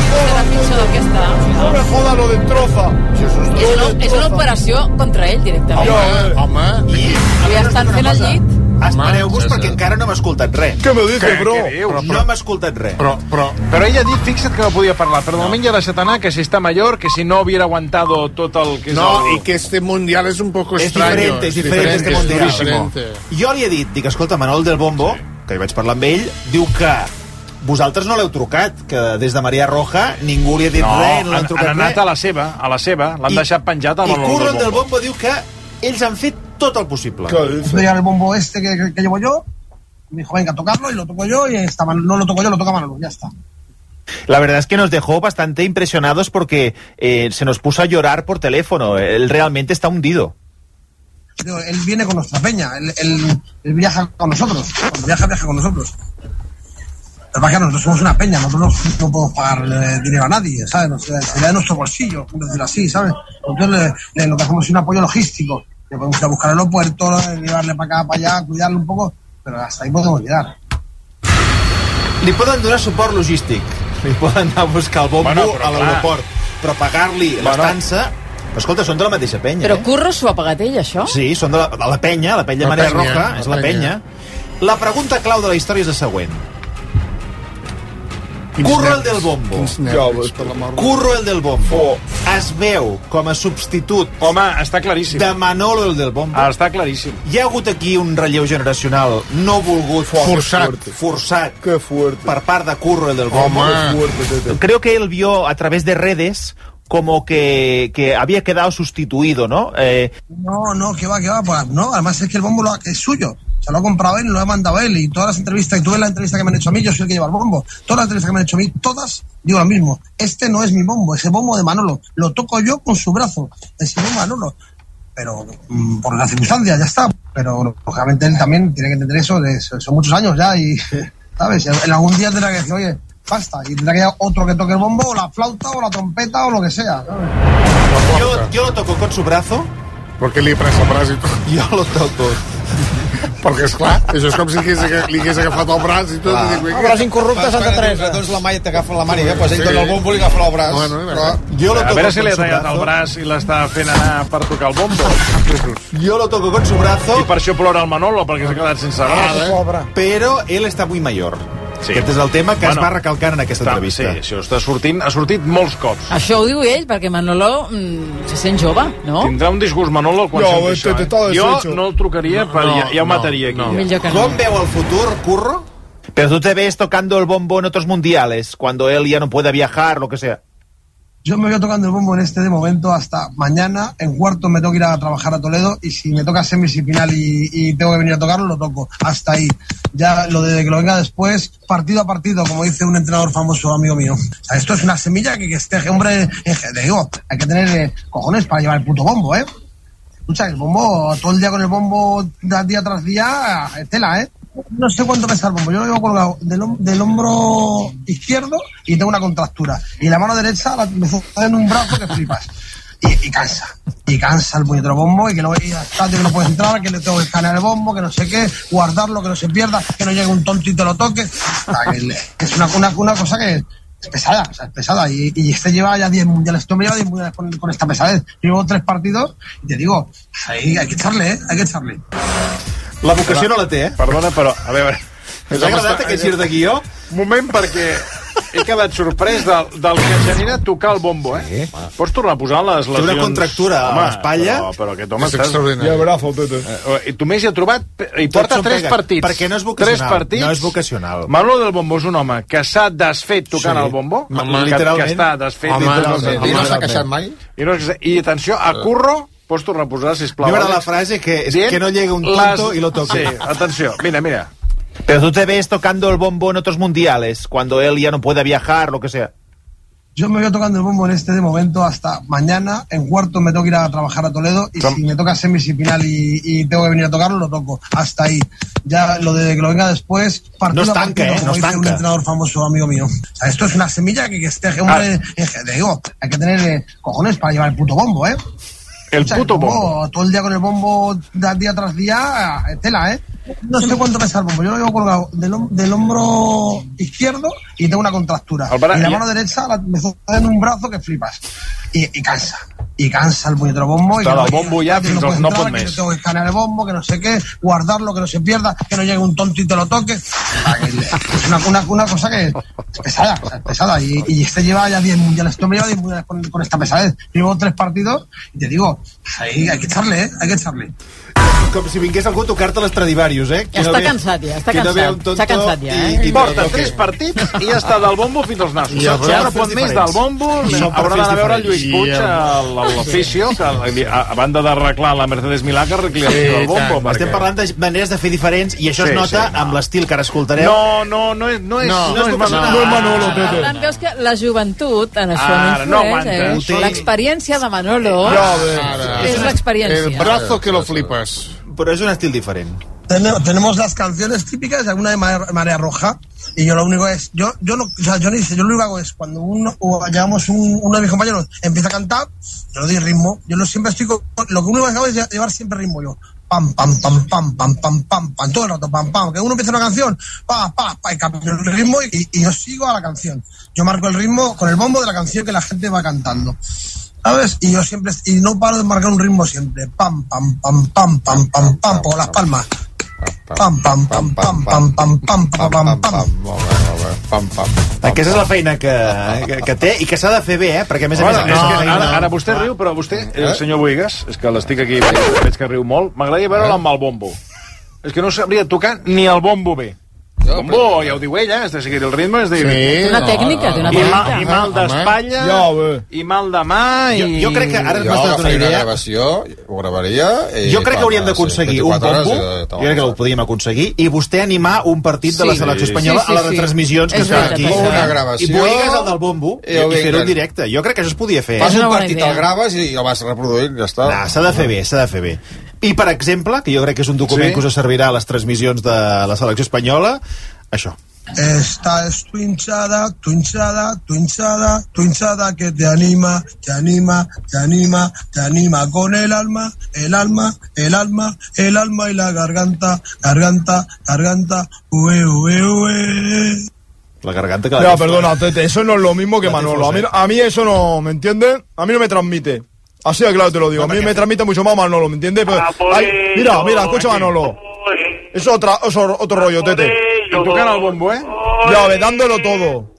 No me joda lo de Troza. És una operació contra ell, directament. Home. I ja estan fent el llit. Espereu-vos perquè encara no m'ha escoltat res. Què me dices, bro? No m'ha escoltat res. Però ella ha dit, fixa't que no podia parlar, però de moment ja ha deixat anar que si està mayor, que si no hubiera aguantado tot el que és y que este mundial es un poco extraño. Es diferente este mundial. Jo li he dit, dic, escolta, Manol del Bombo, que hi vaig parlar amb ell, diu que vosaltres no l'heu trucat, que des de Maria Roja ningú li ha dit res, no l'han trucat res. Han anat a la seva, l'han deixat penjat a Manol del Bombo. I Curro del Bombo diu que ells han fet tot el posible. El bombo este que llevo yo, me dijo, venga, tocarlo, y lo toco yo, y no lo toco yo, lo toca Manolo, ya está. La verdad es que nos dejó bastante impresionados porque se nos puso a llorar por teléfono. Él realmente está hundido. Él viene con nuestra peña, él viaja con nosotros, cuando viaja con nosotros. Pero que nosotros somos una peña, nosotros no podemos pagar dinero a nadie, ¿sabes? Sería de nuestro bolsillo, por decirlo así, ¿sabes? Nosotros lo que hacemos es un apoyo logístico. Le podemos ir a buscar el aeropuerto, llevarle para acá, para allá, cuidarlo un poco, però hasta ahí podemos llegar. Li poden donar suport logístic, li poden anar a buscar el bombo a l'aeroport, però pagar-li l'estança... Escolta, són de la mateixa penya, Però Curro s'ho ha pagat ell, això? Sí, són de la penya Maria Roja, és la penya. La pregunta clau de la història és la següent. Curro el del Bombo. Curro el del Bombo. Es veu com a substitut... Home, està claríssim. De Manolo el del Bombo. Està claríssim. Hi ha hagut aquí un relleu generacional no volgut, forçat per part de Curro el del Bombo. Creo que él vio a través de redes como que había quedado sustituido, ¿no? No, que va, no, además es que el bombo es suyo. Se lo ha comprado él, lo ha mandado él. Y todas las entrevistas, y tú ves la entrevista que me han hecho a mí, yo soy el que lleva el bombo. Todas las entrevistas que me han hecho a mí, todas digo lo mismo. Este no es mi bombo, es el bombo de Manolo. Lo toco yo con su brazo. Es el bombo de Manolo. Pero por las circunstancias, ya está. Pero lógicamente él también tiene que entender eso. Son muchos años ya y, ¿sabes? En algún día tendrá que decir, oye, basta. Y tendrá que haber otro que toque el bombo, o la flauta, o la trompeta, o lo que sea, ¿sabes? Yo lo toco con su brazo. Porque li he pres el braç i tot. Jo lo toco. Perquè, esclar, això és com si li hagués agafat el braç i tot. El braç incorrupte Santa Teresa. Doncs la Maia t'agafa la màniga, doncs ell dona el bombo i li agafa el braç. Jo lo toco a veure si li ha tallat el braç i l'està fent anar per tocar el bombo. Yo lo toco con su brazo. I per això plora el Manolo, perquè s'ha quedat sense braç. Però él està muy mayor. Sí. Aquest és el tema que es va recalcant en aquesta entrevista. Sí, això està sortint, ha sortit molts cops. Això ho diu ell, perquè Manolo se sent jove, no? Tindrà un disgust Manolo quan senti això. Jo no el trucaria, ja ho mataria aquí. Com veu el futur, Curro? Pero tú te ves tocando el bombo en otros mundiales, cuando él ya no pueda viajar, lo que sea. Yo me voy tocando el bombo en este de momento hasta mañana. En cuarto me tengo que ir a trabajar a Toledo y si me toca semis y final y tengo que venir a tocarlo, lo toco. Hasta ahí. Ya lo de que lo venga después, partido a partido, como dice un entrenador famoso, amigo mío. O sea, esto es una semilla que este hombre... Te digo, hay que tener cojones para llevar el puto bombo, ¿eh? Escucha, el bombo, todo el día con el bombo, día tras día, tela, ¿eh? No sé cuánto pesa el bombo, yo lo llevo colgado del hombro izquierdo y tengo una contractura. Y la mano derecha me está en un brazo que flipas. Y cansa. Y cansa el puñetero bombo y que no puedes entrar, que le tengo que escanear el bombo, que no sé qué, guardarlo, que no se pierda, que no llegue un tonto y te lo toque. Es una cosa que es pesada, o sea, es pesada. Y este lleva ya 10 mundiales, este hombre lleva 10 mundiales con esta pesadez. Llevo 3 partidos y te digo, ahí hay que echarle, hay que echarle. La vocació no la té, Perdona, però, a veure... Us ha agradat aquest gir de guió? Un moment, perquè he quedat sorprès del que genera tocar el bombo, eh? Pots tornar a posar les lesions... Té una contractura a l'espatlla. Però aquest home... És extraordinari. Ja brazo, Tete. I tu més hi ha trobat... I porta 3 partits. Perquè no és vocacional. 3 partits. No és vocacional. Manolo del Bombo és un home que s'ha desfet tocant el bombo. Literalment. Que està desfet. I no s'ha queixat mai. I atenció, a Curro... Pots tornar a posar, sisplau. M'agrada la frase que no llega un tonto y lo toca. Sí, atenció, mira. Pero tú te ves tocando el bombo en otros mundiales, cuando él ya no pueda viajar, lo que sea. Yo me voy tocando el bombo en este de momento hasta mañana. En cuarto me tengo que ir a trabajar a Toledo y si me toca semis y final y tengo que venir a tocarlo, lo toco. Hasta ahí. Ya lo de que lo venga después, partido a partido, como dice un entrenador famoso, amigo mío. O sea, esto es una semilla que este hombre... Te digo, hay que tener cojones para llevar el puto bombo, ¿eh? El puto bombo. Todo el día con el bombo, día tras día, tela, ¿eh? No sé cuánto pesa el bombo. Yo lo llevo colgado del hombro izquierdo y tengo una contractura. Y la mano derecha me está en un brazo que flipas. Y cansa. Y cansa el puñetero bombo. Claro, el bombo ya no pot més. Que tengo que escanear el bombo, que no sé qué, guardarlo, que no se pierda, que no llegue un tonto y te lo toque. Es una cosa que es pesada. Y este lleva ya 10 mundiales. Este hombre lleva 10 mundiales con esta pesadez. Llevo 3 partidos y te digo, ahí hay que echarle, hay que echarle. Com si vingués algú a tocar-te l'Estradivarius, eh? Ja està cansat, ja. S'ha cansat ja, I porta 3 partits i ja està del bombo fins als nassos. Ja no pot més del bombo. Haurà d'anar a veure el Lluís Puig a l'oficio, que a banda d'arreglar la Mercedes Milà, que arregli el bombo. Estem parlant de maneres de fer diferents i això es nota amb l'estil que ara escoltareu. No és Manolo. Per tant, veus que la joventut en això no influeix. L'experiència de Manolo és l'experiència. El brazo que lo flipas. Pero es un estilo diferente. Tenemos las canciones típicas, alguna de Marea Roja, y yo lo único es, yo lo único que hago es cuando llevamos uno de mis compañeros empieza a cantar, yo no doy ritmo, siempre estoy lo único que hago es llevar siempre ritmo yo. Pam, pam, pam, pam, pam, pam, pam, pam, todo el rato, pam, pam, que uno empieza una canción, y cambio el ritmo y yo sigo a la canción. Yo marco el ritmo con el bombo de la canción que la gente va cantando. ¿Sabes? Y yo siempre, y no paro de marcar un ritmo siempre. Pam, pam, pam, pam, pam, pam, pam, con las palmas. Pam, pam, pam, pam, pam, pam, pam, pam, pam. Aquesta és la feina que té i que s'ha de fer bé, perquè a més a més... Ara vostè riu, però vostè, el senyor Boigas, és que l'estic aquí, veig que riu molt, m'agradaria veure'l amb el bombo. És que no sabria tocar ni el bombo bé. Bombo, ja ho diu ella, és de seguir el ritme, és de... Té una tècnica. I mal d'espatlla, i mal de mà, i... Jo crec que ara m'has donat una idea... Ho gravaria... Jo crec que hauríem d'aconseguir un bombo, jo crec que ho podríem aconseguir, i vostè animar un partit de la selecció espanyola a les retransmissions que es fan aquí. Una gravació... I Boigas el del bombo, i fer-ho en directe. Jo crec que això es podia fer. Fas un partit, el graves i el vas reproduint, ja està. S'ha de fer bé, s'ha de fer bé. I, per exemple, que jo crec que és un document que us servirà a les transmissions de la selecció espanyola, això. Esta es tu hinchada que te anima con el alma y la garganta, ue. La garganta que la... perdona, Tete, eso no es lo mismo que Manolo. A mí eso no, ¿me entiendes? A mí no me transmite. Así de claro te lo digo. A mí me transmite mucho más Manolo, ¿me entiendes? Mira, escucha Manolo. Es otro rollo, Tete. Y tocan al bombo, ¿eh? Ya, dándolo todo.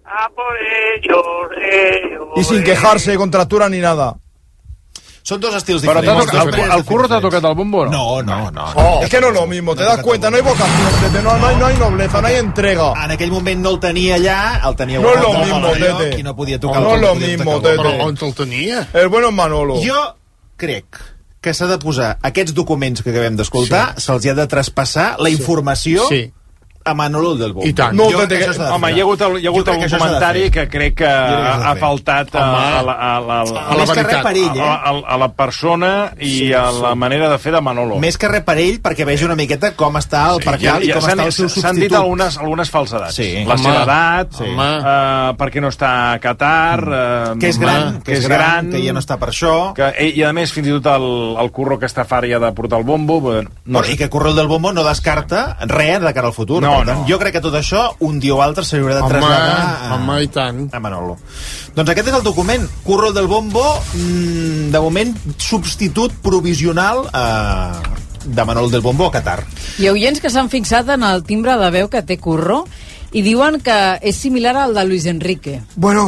Y sin quejarse, contractura ni nada. Son dos estilos diferentes. Pero ¿al curro te ha tocado el bombo? No. Es que no es lo mismo, te das cuenta, no hay vocación, Tete, no hay nobleza, no hay entrega. En aquell moment no el tenia allà, el tenia... No es lo mismo, Tete. I no podia tocar no es lo mismo, Tete. Però on el tenia? El bueno es Manolo. Jo crec que s'ha de posar aquests documents que acabem d'escoltar, se'ls ha de traspassar la informació a Manolo del Bombo. I tant. No, home, hi ha hagut algun comentari que crec que ha faltat a la veritat, a la persona i a la manera de fer de Manolo. Més que res per ell, perquè vegi una miqueta com està el percal i com està el seu substitut. S'han dit algunes falsedats. La seva edat, perquè no està a Qatar, que és gran, que ja no està per això. I a més, fins i tot el curro que està fart ja de portar el bombo. I que curro el del bombo no descarta res de cara al futur. No. Jo crec que tot això, un dia o altre, s'haurà de traslladar a Manolo. Doncs aquest és el document. Curro del Bombo, de moment, substitut provisional de Manolo del Bombo a Qatar. Hi ha oients que s'han fixat en el timbre de veu que té Curro i diuen que és similar al de Luis Enrique. Bueno,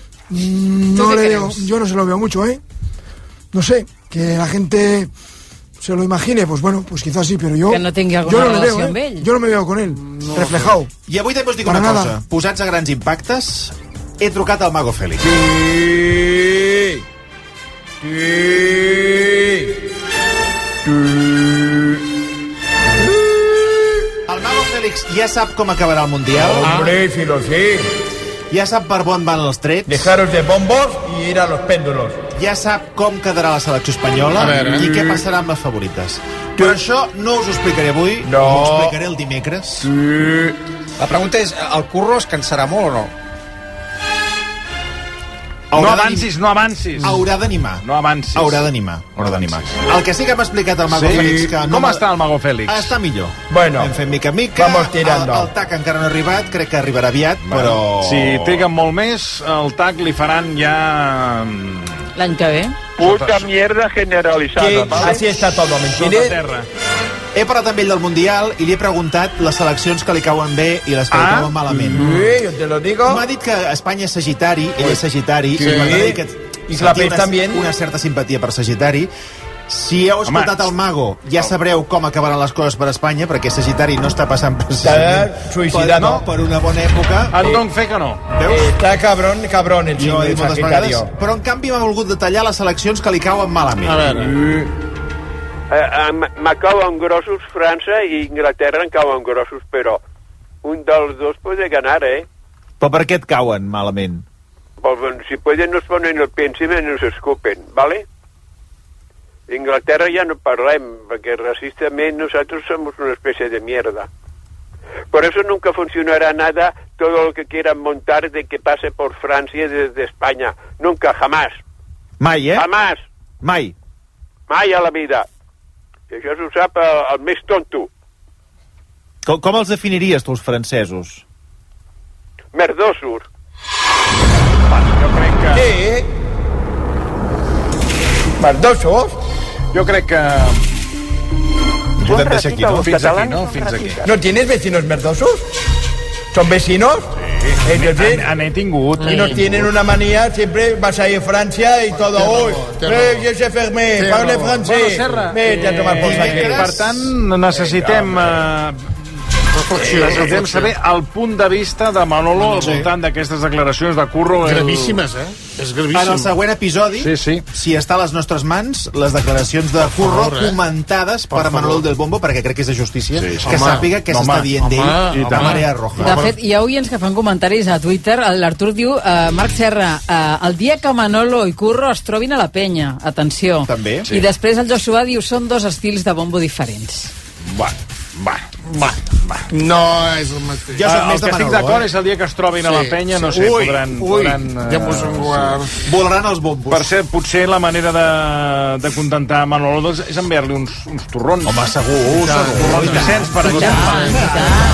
yo no se lo veo mucho, ¿eh? No sé, que la gente... se lo imagine, pues bueno, pues quizás sí, pero yo... Que no tingui alguna relació amb ell. Yo no me veo con él, reflejado. I avui també us dic una cosa. Posats a grans impactes, he trucat al Mago Félix. El Mago Félix ja sap com acabarà el Mundial. Hombre, si lo sé. Ja sap per on van els trets. Dejaros de bombos y ir a los péndulos. Ja sap com quedarà la selecció espanyola i què passarà amb les favorites. Però això no us ho explicaré avui, ho explicaré el dimecres. La pregunta és, el Curro es cansarà molt o no? No avancis. Haurà d'animar. No avancis. Haurà d'animar. El que sí que m'ha explicat el Mago Félix... Com està el Mago Félix? Està millor. Bueno. Hem fet mica en mica. Vamos tirando. El TAC encara no ha arribat, crec que arribarà aviat, però... Si triguen molt més, el TAC li faran ja... L'any que ve. Puta mierda generalizada. Así está todo, ¿me entiendes? He parlat amb ell del Mundial i li he preguntat les seleccions que li cauen bé i les que li cauen malament. Sí, yo te lo digo. M'ha dit que Espanya és sagitari, ell és sagitari, Sí. i m'agrada dir que I Clapés també. una certa simpatia per sagitari. Si heu escoltat el Mago, ja sabreu com acabaran les coses per Espanya, perquè Sagitari no està passant suïcidado. per una bona època. Et dono fe que no. Está cabrón el Jo chico he de dit moltes Sagitario. vegades, però en canvi m'ha volgut detallar les seleccions que li cauen malament. A veure. Me cauen grossos França i Inglaterra en cauen grossos, però un dels dos puede ganar, ¿eh? Però per què et cauen malament? Pues, si pueden nos ponen el pie encima y nos escupen, ¿vale? Inglaterra ya no parlem, porque racistamente nosotros somos una especie de mierda. Por eso nunca funcionará nada todo lo que quieran montar de que pase por Francia desde España. Nunca, jamás. Mai, Jamás. Mai. Mai a la vida. I això s'ho sap el més tonto. Com els definiries, tu, els francesos? Merdosos. Jo crec que... Sí. Merdosos? Jo crec que... Podem deixar aquí, no? Fins aquí, no? Fins aquí. ¿No tienes vecinos merdosos? ¿Son vecinos? Ellos sí. N'he tingut. Y nos tienen una manía, siempre vas ahí a Francia y todo. Uy, yo sé fermé, parle francés. Vete a tomar por saque. Per tant, necessitem... Necessitem saber el punt de vista de Manolo al voltant d'aquestes declaracions de Curro. Gravíssimes, És gravíssim. En el següent episodi, si està a les nostres mans, les declaracions de Curro comentades per Manolo del Bombo, perquè crec que és de justícia, que sàpiga què s'està dient d'ell a Marea Roja. De fet, hi ha oients que fan comentaris a Twitter. L'Artur diu, Marc Serra, el dia que Manolo i Curro es trobin a la penya, atenció. També. I després el Josuà diu, són dos estils de bombo diferents. Va. No és el mateix. Jo soc més de el que estic Manolo, d'acord és el dia que es trobin a la penya, no sé, podran... ja m'ho són guard. Volaran els bombos. Per cert, potser la manera de contentar Manolo doncs, és enviar-li uns torrons. Home, segur. Torrons Vicenç, per exemple.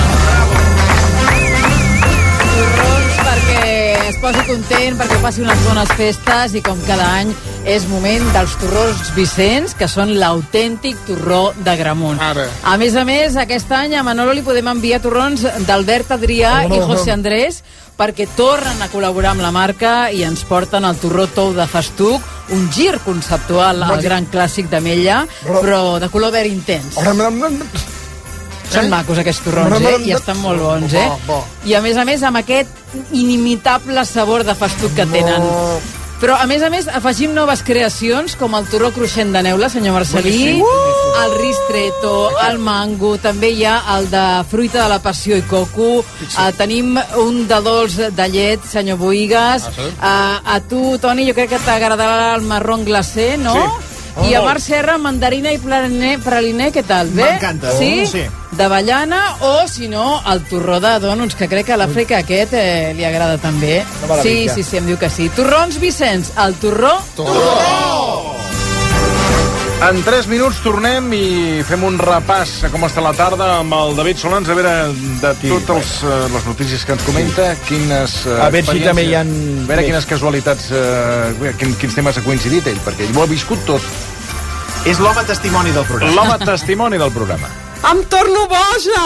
Torrons perquè es posi content, perquè passi unes bones festes i com cada any és moment dels torrons Vicenç, que són l'autèntic torró d'Agramunt. A més, aquest any a Manolo li podem enviar torrons d'Albert Adrià i José Andrés, perquè tornen a col·laborar amb la marca i ens porten el torró tou de festuc, un gir conceptual al gran clàssic d'Amella, però de color verd intens. Són macos aquests torrons, i estan molt bons, I a més, amb aquest inimitable sabor de festuc que tenen. Però, a més, afegim noves creacions, com el torró cruixent de neula, senyor Marcelí, el ristretto, el mango, també hi ha el de fruita de la passió i coco, tenim un de dolç de llet, senyor Boigas, a tu, Toni, jo crec que t'agradarà el marrón glacé, no? Sí. I a Marc Serra, mandarina i praliné, què tal? Bé? M'encanta. Sí? D'avellana, o, si no, el torró de dònuts, que crec que a l'Àfrica aquest li agrada també. Sí, em diu que sí. Torrons Vicenç, el torró... En 3 minuts tornem i fem un repàs a com està la tarda amb el David Solans, a veure de totes les notícies que ens comenta, quines a veure si també hi ha... A veure quines casualitats, quins temes ha coincidit ell, perquè ell ho ha viscut tot. És l'home testimoni del programa. L'home testimoni del programa. Em torno boja!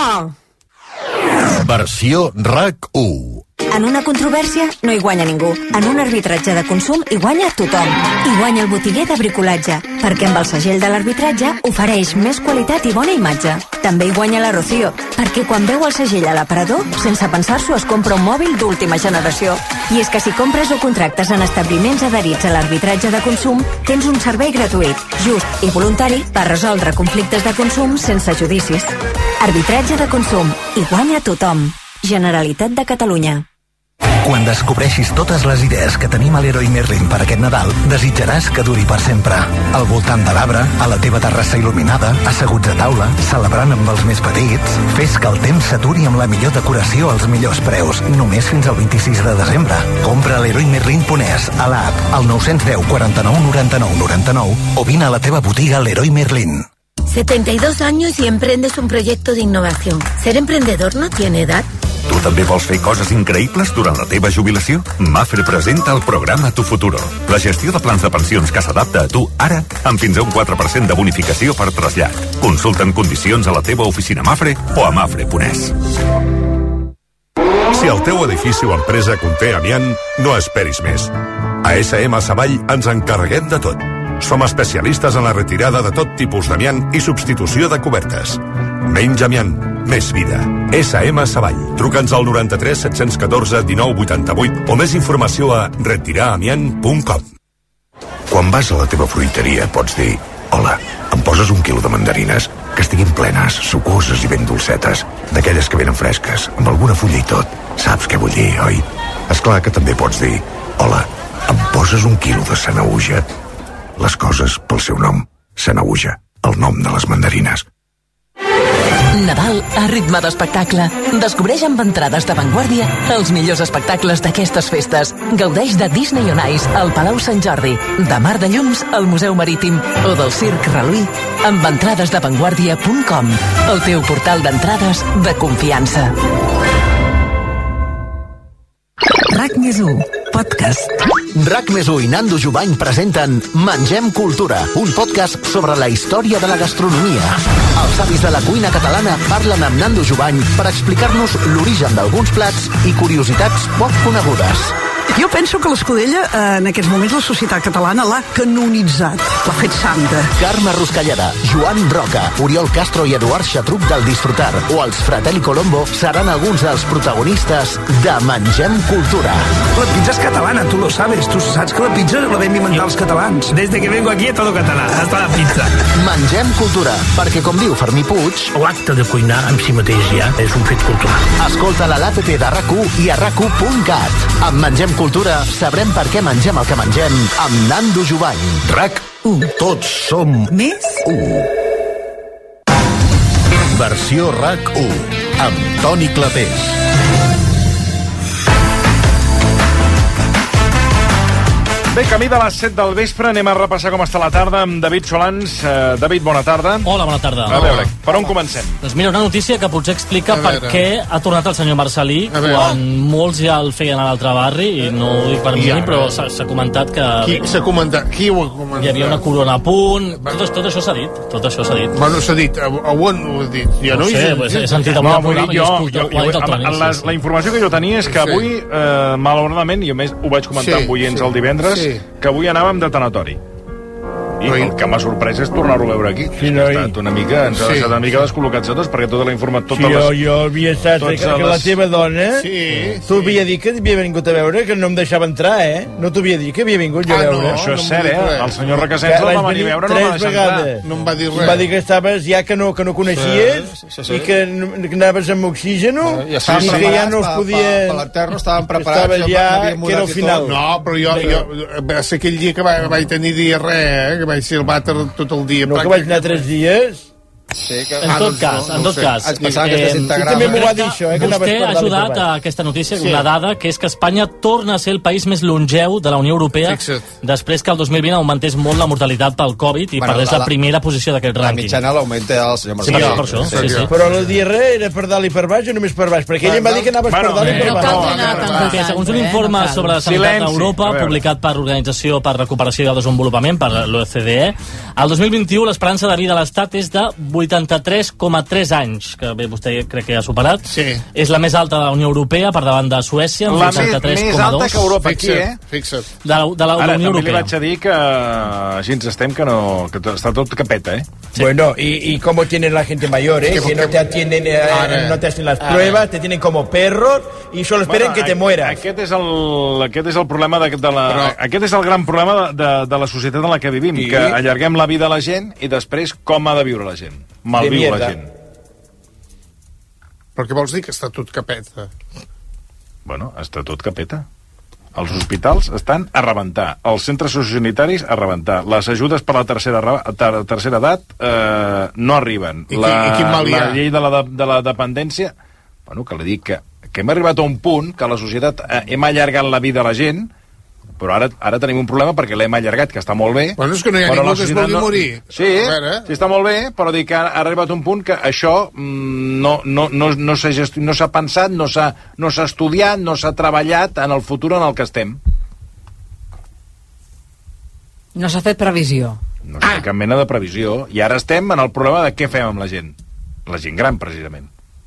Versió RAC1. En una controvèrsia no hi guanya ningú. En un arbitratge de consum hi guanya tothom. Hi guanya el botiguer de bricolatge, perquè amb el segell de l'arbitratge ofereix més qualitat i bona imatge. També hi guanya la Rocío, perquè quan veu el segell a l'aparador, sense pensar-s'ho es compra un mòbil d'última generació. I és que si compres o contractes en establiments adherits a l'arbitratge de consum, tens un servei gratuït, just i voluntari per resoldre conflictes de consum sense judicis. Arbitratge de consum. Hi guanya tothom. Generalitat de Catalunya. Quan descobreixis totes les idees que tenim a l'Heroi Merlin per aquest Nadal, desitjaràs que duri per sempre. Al voltant de l'arbre, a la teva terrassa il·luminada, asseguts a taula, celebrant amb els més petits, fes que el temps s'aturi amb la millor decoració als millors preus, només fins al 26 de desembre. Compra a l'heroimerlin.es, a l'app, al 910 49 99 99 o vine a la teva botiga Leroy Merlin. 72 años y emprendes un proyecto de innovación. ¿Ser emprendedor no tiene edad? Tu també vols fer coses increïbles durant la teva jubilació? Mafre presenta el programa Tu Futuro. La gestió de plans de pensions que s'adapta a tu ara, amb fins a un 4% de bonificació per trasllat. Consulta en condicions a la teva oficina Mafre o a mafre.es. Si el teu edifici o empresa conté amiant, no esperis més. A SM Savall ens encarreguem de tot. Som especialistes en la retirada de tot tipus d'amiant i substitució de cobertes. Menys amiant, més vida. SM Savall. Truca'ns al 93 714 19 88 o més informació a retiraramiant.com. Quan vas a la teva fruiteria pots dir: hola, em poses 1 quilo de mandarines que estiguin plenes, sucoses i ben dolcetes, d'aquelles que venen fresques, amb alguna fulla i tot. Saps què vull dir, oi? Esclar que també pots dir: hola, em poses 1 quilo de Sanaüja? Les coses pel seu nom. Sanaüja, el nom de les mandarines. Nadal a ritme d'espectacle. Descobreix amb entrades d'avantguàrdia els millors espectacles d'aquestes festes. Gaudeix de Disney on Ice al Palau Sant Jordi, de Mar de Llums al Museu Marítim o del Circ Reluí amb entrades d'avantguàrdia.com, el teu portal d'entrades de confiança. RAC+1, podcast. RAC+1 i Nando Jubany presenten Mengem Cultura, un podcast sobre la història de la gastronomia. Els avis de la cuina catalana parlen amb Nando Jubany per explicar-nos l'origen d'alguns plats i curiositats poc conegudes. Jo penso que l'Escudella, en aquests moments, la societat catalana l'ha canonitzat, l'ha fet santa. Carme Ruscalleda, Joan Roca, Oriol Castro i Eduard Xatruc del Disfrutar o els Fratelli Colombo seran alguns dels protagonistes de Mengem Cultura. La pizza és catalana, tu lo sabes. Tu saps que la pizza la vam inventar els catalans. Desde que vengo aquí es todo català, hasta la pizza. Mengem Cultura, perquè com diu Fermí Puig, l'acte de cuinar en si mateix ja és un fet cultural. Escolta-la a l'APP de RAC1 i a RAC1.cat. Amb Mengem Cultura sabrem per què mengem el que mengem amb Nando Jubany. RAC1. Tots som més 1. Versió RAC1 amb Toni Clapés. Bé, camí de les 7 del vespre, anem a repassar com està la tarda amb David Solans. David, bona tarda. Hola, bona tarda. A veure, per on comencem? Doncs mira, una notícia que potser explica per què ha tornat el senyor Marcelí quan molts ja el feien a l'altre barri, i no ho dic per mi, però s'ha comentat que... Qui s'ha comentat? Qui ho ha comentat? Hi havia una corona a punt... Tot això s'ha dit, tot això s'ha dit. Bueno, s'ha dit, on ho ha dit? Jo no he sentit avui al programa. La informació que jo tenia és que avui, malauradament, i a més ho vaig comentar amb oients el divendres, que avui anàvem de tanatori. I el que m'ha sorprès és tornar-ho a veure aquí. Sí, ha estat una mica, ens ha deixat una mica descol·locats a tots, perquè tota la informació... Jo havia estat que la teva dona... Tu havia dit que havia vingut a veure, que no em deixava entrar, No t'ho havia dit que havia vingut jo a veure. Això és cert, El senyor Requesens el va venir a veure, no va deixar entrar. No em va dir res. Em va dir que estaves ja que no coneixies i que anaves amb oxígeno i que ja no es podia... Per l'Eterno estaven preparats. Estaves ja, que era el final. No, però jo... Va ser aquell dia que vaig tenir diarrea, que vaig ser el vàter tot el dia. No, que vaig anar 3 dies... Sí, en tot cas, també m'ho va dir això, vostè ha ajudat a aquesta notícia, una dada, que és que Espanya torna a ser el país més longeu de la Unió Europea després que el 2020 augmentés molt la mortalitat pel Covid i perdés la primera posició d'aquest rànquing. La mitjana l'augmenta el senyor Marcelí. Sí, per això. Però la diarrea era per dalt i per baix o només per baix? Perquè ell em va dir que anaves per dalt i per baix. Segons un informe sobre sanitat a Europa, publicat per l'Organització per Recuperació i el Desenvolupament, per l'OCDE, el 2021 l'esperança de vida a l'Estat és de 83,3 anys, que bé, vostè crec que ha superat. És la més alta de la Unió Europea, per davant de Suècia, amb 83,2. Més alta que Europa, aquí, Fixa't. De la Unió Europea. Ara, també li vaig a dir que així ens estem, que està tot que peta, Bueno, y cómo tiene la gente mayor, que no te atienden, no te hacen las pruebas, te tienen como perros y solo esperen que te mueras. Aquest és el problema aquest és el gran problema de la societat en la que vivim, que allarguem la vida a la gent i després com ha de viure la gent. Malviu la gent. Però què vols dir, que està tot capeta? Bueno, està tot que peta. Els hospitals estan a rebentar, els centres sociosanitaris a rebentar, les ajudes per la tercera edat no arriben. La llei de la dependència, bueno, que li dic que hem arribat a un punt que la societat hem allargat la vida a la gent, però ara tenim un problema perquè l'hem allargat, que està molt bé. Bueno, és que no hi ha ningú que es vulgui morir. Sí, està molt bé, però dic que ha arribat un punt que això no s'ha pensat, no s'ha estudiat, no s'ha treballat en el futur en el que estem. No s'ha fet previsió. No s'ha fet cap mena de previsió. I ara estem en el problema de què fem amb la gent. La gent gran, precisament.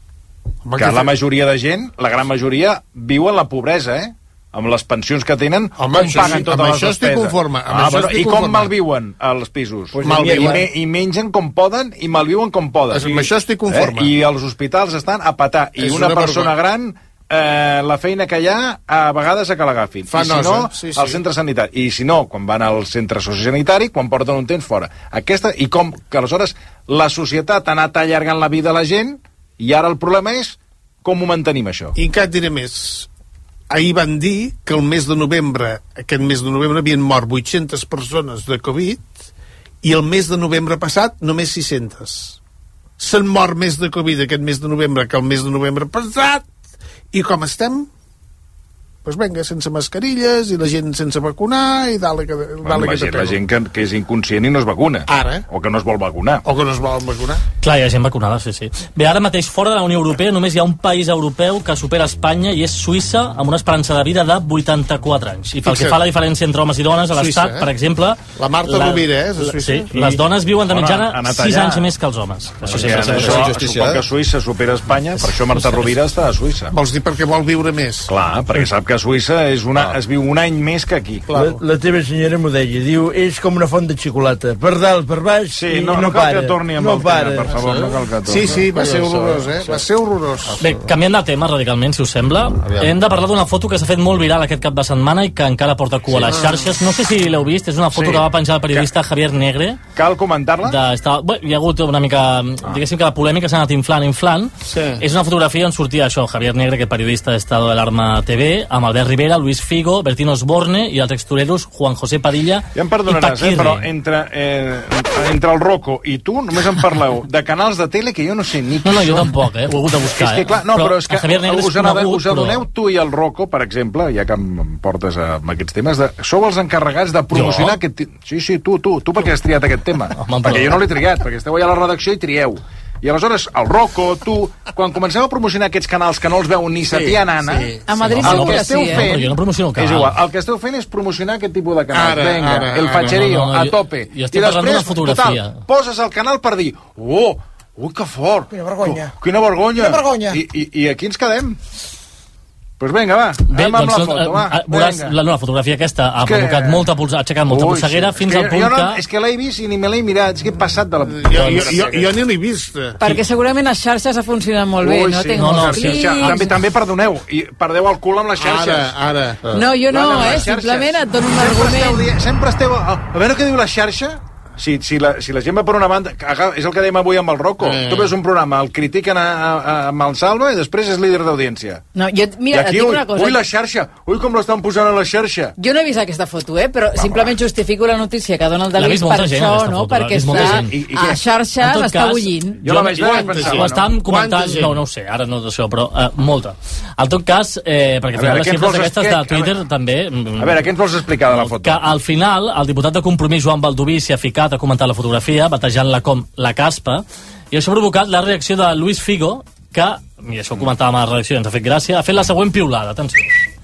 Que la majoria de gent, la gran majoria, viu en la pobresa, amb les pensions que tenen, com paguen totes les despeses. Estic conforme. I com malviuen als pisos? I mengen com poden i malviuen com poden. Amb això estic conforme. I els hospitals estan a petar. I una persona gran, la feina que hi ha, a vegades a que l'agafin. I si no, al centre sanitari. I si no, quan van al centre sociosanitari, quan porten un temps fora. I com que aleshores la societat ha anat allargant la vida a la gent, i ara el problema és com ho mantenim, això. I encara et diré més. Ahir van dir que aquest mes de novembre havien mort 800 persones de Covid i el mes de novembre passat només 600. S'han mort més de Covid aquest mes de novembre que el mes de novembre passat. I com estem? Doncs vinga, sense mascarilles i la gent sense vacunar i dale que la gent que és inconscient i no es vacuna. Ara. O que no es vol vacunar. Clar, hi ha gent vacunada, sí. Bé, ara mateix fora de la Unió Europea només hi ha un país europeu que supera Espanya i és Suïssa, amb una esperança de vida de 84 anys. I pel que fa a la diferència entre homes i dones, a l'Estat, per exemple... La Marta Rovira, és a Suïssa. Sí, les dones viuen de mitjana 6 anys més que els homes. Suposo que Suïssa supera Espanya, per això Marta Rovira està a Suïssa. Vols dir perquè vol viure més? Clar, perquè sap que a Suïssa es viu un any més que aquí. La teva senyora m'ho deia, diu, és com una font de xocolata, per dalt, per baix, i no para. Cal que torni amb el tema, per favor, no cal que torni. Sí, va ser horrorós, va ser horrorós. Bé, canviant de tema radicalment, si us sembla, hem de parlar d'una foto que s'ha fet molt viral aquest cap de setmana i que encara porta cua a les xarxes. No sé si l'heu vist, és una foto que va penjar el periodista Javier Negre. Cal comentar-la? Hi ha hagut una mica, diguéssim que la polèmica s'ha anat inflant. És una fotografia on sortia això, Javier Negre, que periodista d'Estado de l'Alarma TV, amb Albert Rivera, Luis Figo, Bertín Osborne i els extoreros Juan José Padilla ja em perdonaràs, però entre el Rocco i tu només em parleu de canals de tele que jo no sé ni què. No, jo tampoc, ho he hagut de buscar. És que, clar, però és que us adoneu tu i el Rocco, per exemple, ja que em portes amb aquests temes, sou els encarregats de promocionar aquest... Sí, tu perquè has triat aquest tema. Perquè jo no l'he triat, perquè esteu allà a la redacció i trieu. I aleshores, el Rocco, tu, quan comencem a promocionar aquests canals que no els veu ni sa tia nana, a Madrid el que esteu fent... Jo no promociono el canal. És igual, el que esteu fent és promocionar aquest tipus de canals. Venga, el facherío, a tope. I després, total, poses el canal per dir, ui, que fort. Quina vergonya. Quina vergonya. I aquí ens quedem. Pues vinga, va, anem amb la foto, va. Veuràs, la fotografia aquesta ha provocat molta ha aixecat molta polseguera fins al punt que... És que l'he vist i ni me l'he mirat, és que he passat de la... Jo ni l'he vist. Perquè segurament les xarxes ha funcionat molt bé, no? També perdoneu, i perdeu el cul amb les xarxes. Ara. No, jo no, simplement et dono un argument. Sempre esteu... A veure què diu la xarxa? Si la gent va per una banda, és el que dèiem avui amb el Rocco, tu veus un programa, el critiquen amb el Salva i després és líder d'audiència. No, mira, et dic una cosa. Ui, la xarxa, com l'estan posant a la xarxa. Jo no he vist aquesta foto, però simplement justifico la notícia que dona el David per això, no? Perquè està a xarxes, està bullint. Jo la vaig veure, ho estan comentant, no ho sé, ara no d'això, però molta. En tot cas, perquè al les xifres aquestes de Twitter també... A veure, què ens vols explicar de la foto? Que al final, el diputat de Compromís, Joan Baldoví, s'hi ha ficat a comentar la fotografia, batejant-la com la caspa, i això ha provocat la reacció de Luis Figo, que, i això ho comentàvem a la redacció, ens ha fet gràcia, ha fet la següent piulada, atenció.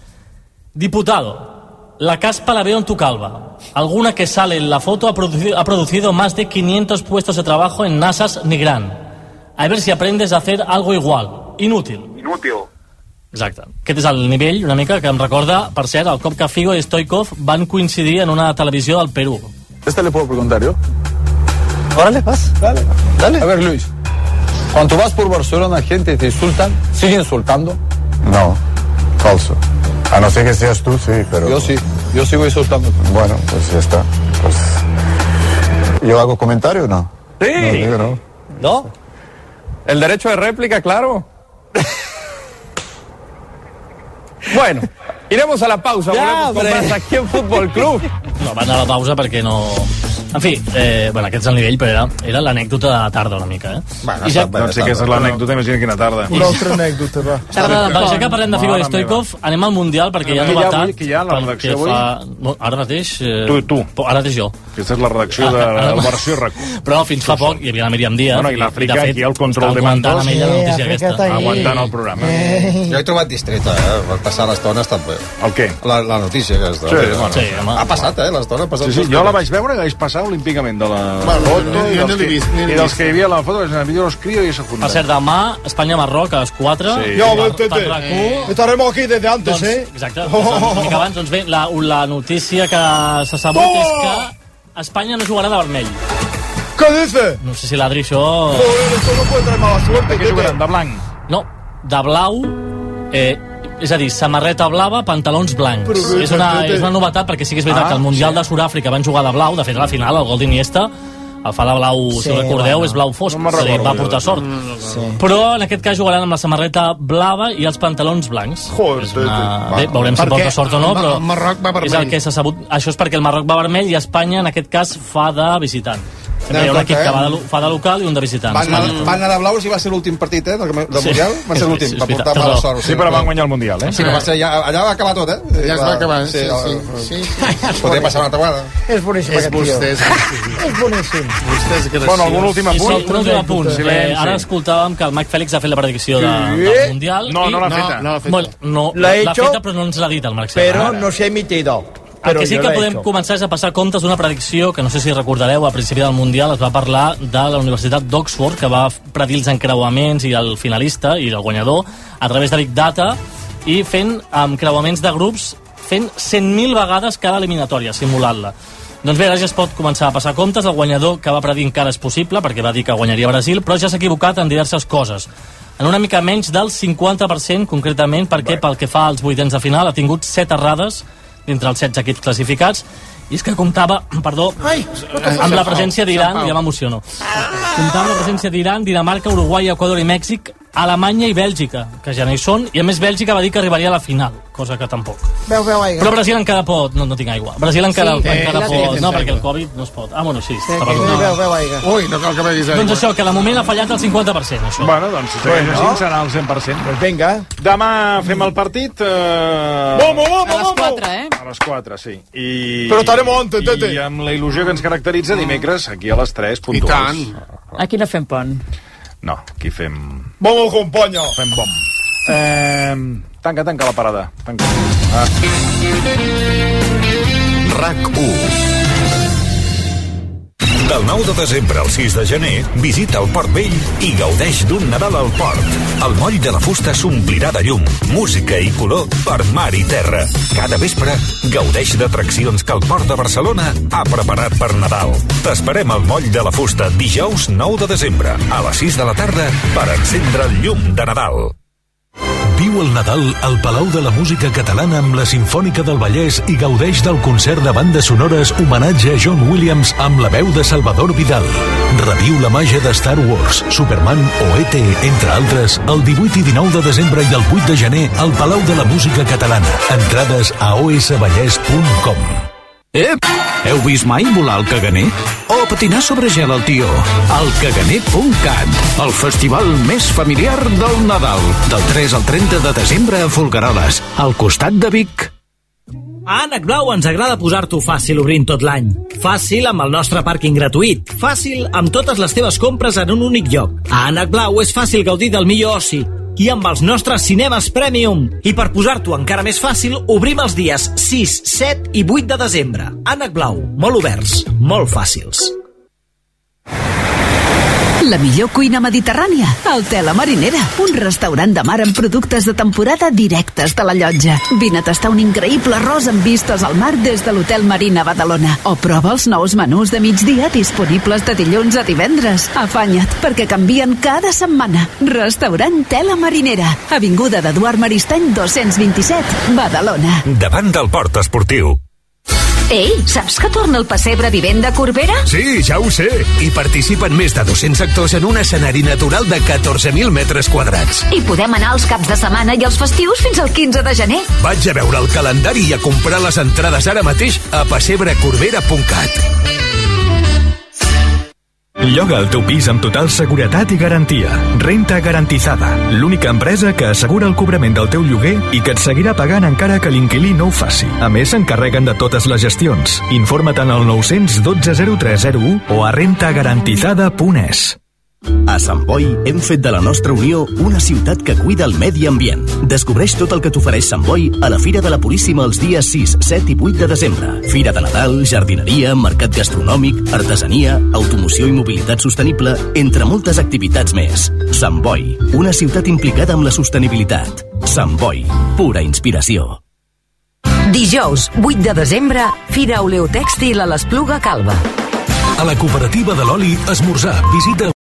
Diputado, la caspa la veo en tu calva. Alguna que sale en la foto ha producido más de 500 puestos de trabajo en NASA's Nigran. A ver si aprendes a hacer algo igual. Inútil. Exacte. Aquest és el nivell, una mica, que em recorda, per cert, el cop que Figo i Stoikov van coincidir en una televisió del Perú. ¿Le puedo preguntar yo? Órale, vas, dale. A ver, Luis, cuando vas por Barcelona, gente te insultan, ¿sigue insultando? No, falso. A no ser que seas tú, sí, pero... Yo sí, yo sigo insultando. Bueno, pues ya está. Pues... ¿Yo hago comentario o no? Sí. No, digo, no. ¿No? El derecho de réplica, claro. Bueno, iremos a la pausa. Volvemos con más aquí en Fútbol Club. No, van a la pausa perquè no... En fi, bueno, aquest és el nivell, però era l'anècdota de tarda una mica, Bueno, doncs sí que és l'anècdota, imagina quina tarda. Una altra anècdota, va. Ja que parlem de Figo i Stoikov, anem al Mundial, perquè hi ha novetat. Qui hi ha la redacció avui? Ara mateix... Tu. Ara mateix jo. Aquesta és la redacció de la versió RAC1. Però fins fa poc hi havia la Míriam Díaz. Bueno, i l'Àfrica, aquí el control de mandos, aguantant el programa. Jo he trobat distreta, per passar l'estona ha estat bé. El què? La notícia aquesta. Sí, ha passat, l'estona ha passat. Sí, jo la vaig veure, vaig passar olímpicament de la foto i dels que hi havia a la foto, en el vídeo los crio y eso juntan. Per cert, demà, Espanya-Marroc a les 4. Estaremos aquí desde antes, Exacte. Una mica abans, doncs bé, la notícia que s'ha sabut és que Espanya no jugarà de vermell. Què dice? No sé si l'Adri això... Joder, esto no puede traer mala suerte. Què jugaran, de blanc? No, de blau... és a dir, samarreta blava, pantalons blancs. És una novetat, perquè sí que és veritat que al Mundial de Sud-àfrica van jugar de blau, de fet a la final el gol d'Iniesta el fa de blau, si recordeu, és blau fosc, va portar sort. Però en aquest cas jugaran amb la samarreta blava i els pantalons blancs. Bé, veurem si porta sort o no, però el Marroc va vermell. És el que s'ha sabut. Això és perquè el Marroc va vermell i Espanya en aquest cas fa de visitant. Hi ha un equip que fa de local i un de visitant. Van anar de blaus i va ser l'últim partit, del Mundial. Va ser l'últim, va portar mala sort. Sí, però van guanyar el Mundial, Sí, però allà va acabar tot, Ja es va acabar, sí. Podria passar una altra vegada. És boníssim aquest tio. És boníssim. Bueno, algun últim apunt? Un últim apunt. Ara escoltàvem que el Mike Félix ha fet la predicció del Mundial. No l'ha feta. L'ha feta, però no ens l'ha dit el Marc Serra. Però no s'ha emitido. El que sí que podem començar és a passar comptes d'una predicció que no sé si recordareu, a principi del Mundial es va parlar de la Universitat d'Oxford, que va predir els encreuaments i el finalista i el guanyador a través de Big Data i fent encreuaments de grups fent 100.000 vegades cada eliminatòria, simulant-la. Doncs bé, ara ja es pot començar a passar comptes. El guanyador que va predir encara és possible, perquè va dir que guanyaria Brasil, però ja s'ha equivocat en diverses coses. En una mica menys del 50%, concretament, perquè pel que fa als vuitens de final ha tingut 7 errades d'entre els 16 equips classificats, i és que comptava, amb la presència d'Iran, ja m'emociono, comptava amb la presència d'Iran, Dinamarca, Uruguai, Equador i Mèxic, Alemanya i Bèlgica, que ja no hi són, i a més Bèlgica va dir que arribaria a la final, cosa que tampoc. Veu aigua. Però Brasil encara pot... No tinc aigua. Brasil encara pot... No, perquè el Covid no es pot. Bueno, sí. Veu aigua. Ui, no cal que beguis aigua. Doncs això, que de moment ha fallat el 50%, això. Bueno, doncs si segueix així serà el 100%. Pues venga. Demà fem el partit... A les 4, A les 4, sí. Però estaremos antes, Tete. I amb la il·lusió que ens caracteritza dimecres, aquí a les 3, puntuals. I tant. Aquí no fem pont. No, aquí fem... Vamos, companya. Fem bom. Tanca la parada. Tanca. RAC1. Del 9 de desembre al 6 de gener, visita el Port Vell i gaudeix d'un Nadal al port. El moll de la fusta s'omplirà de llum, música i color per mar i terra. Cada vespre, gaudeix d'atraccions que el Port de Barcelona ha preparat per Nadal. T'esperem al moll de la fusta dijous 9 de desembre, a les 6 de la tarda, per encendre el llum de Nadal. Viu el Nadal al Palau de la Música Catalana amb la Simfònica del Vallès i gaudeix del concert de bandes sonores homenatge a John Williams amb la veu de Salvador Vidal. Reviu la màgia de Star Wars, Superman o E.T., entre altres, el 18 i 19 de desembre i el 8 de gener al Palau de la Música Catalana. Entrades a osvallès.com. Heu vist mai volar el caganer? O patinar sobre gel al Tió? El caganer.cat, el festival més familiar del Nadal, del 3 al 30 de desembre a Folgueroles, al costat de Vic. A Ànec Blau ens agrada posar-t'ho fàcil obrint tot l'any. Fàcil amb el nostre pàrquing gratuït. Fàcil amb totes les teves compres en un únic lloc. A Ànec Blau és fàcil gaudir del millor oci. I amb els nostres cinemes Premium. I per posar-t'ho encara més fàcil, obrim els dies 6, 7 i 8 de desembre. Ànec Blau, molt oberts, molt fàcils. La millor cuina mediterrània, al Tela Marinera, un restaurant de mar amb productes de temporada directes de la llotja. Vine a tastar un increïble arròs amb vistes al mar des de l'Hotel Marina Badalona. O prova els nous menús de migdia disponibles de dilluns a divendres. Afanya't, perquè canvien cada setmana. Restaurant Tela Marinera, avinguda d'Eduard Maristany 227, Badalona. Davant del port esportiu. Ei, saps que torna el pessebre vivent de Corbera? Sí, ja ho sé. I participen més de 200 actors en un escenari natural de 14.000 metres quadrats. I podem anar els caps de setmana i els festius fins al 15 de gener. Vaig a veure el calendari i a comprar les entrades ara mateix a pessebrecorbera.cat. Lloga el teu pis amb total seguretat i garantia. Renta Garantizada, l'única empresa que assegura el cobrament del teu lloguer i que et seguirà pagant encara que l'inquilí no ho faci. A més, s'encarreguen de totes les gestions. Informa't al 912 0301 o a rentagarantizada.es. A Sant Boi hem fet de la nostra Unió una ciutat que cuida el medi ambient. Descobreix tot el que t'ofereix Sant Boi a la Fira de la Puríssima els dies 6, 7 i 8 de desembre. Fira de Nadal, jardineria, mercat gastronòmic, artesania, automoció i mobilitat sostenible, entre moltes activitats més. Sant Boi, una ciutat implicada amb la sostenibilitat. Sant Boi, pura inspiració. Dijous, 8 de desembre, Fira Oleotèxtil a l'Espluga Calba. A la cooperativa de l'oli, esmorzar, visita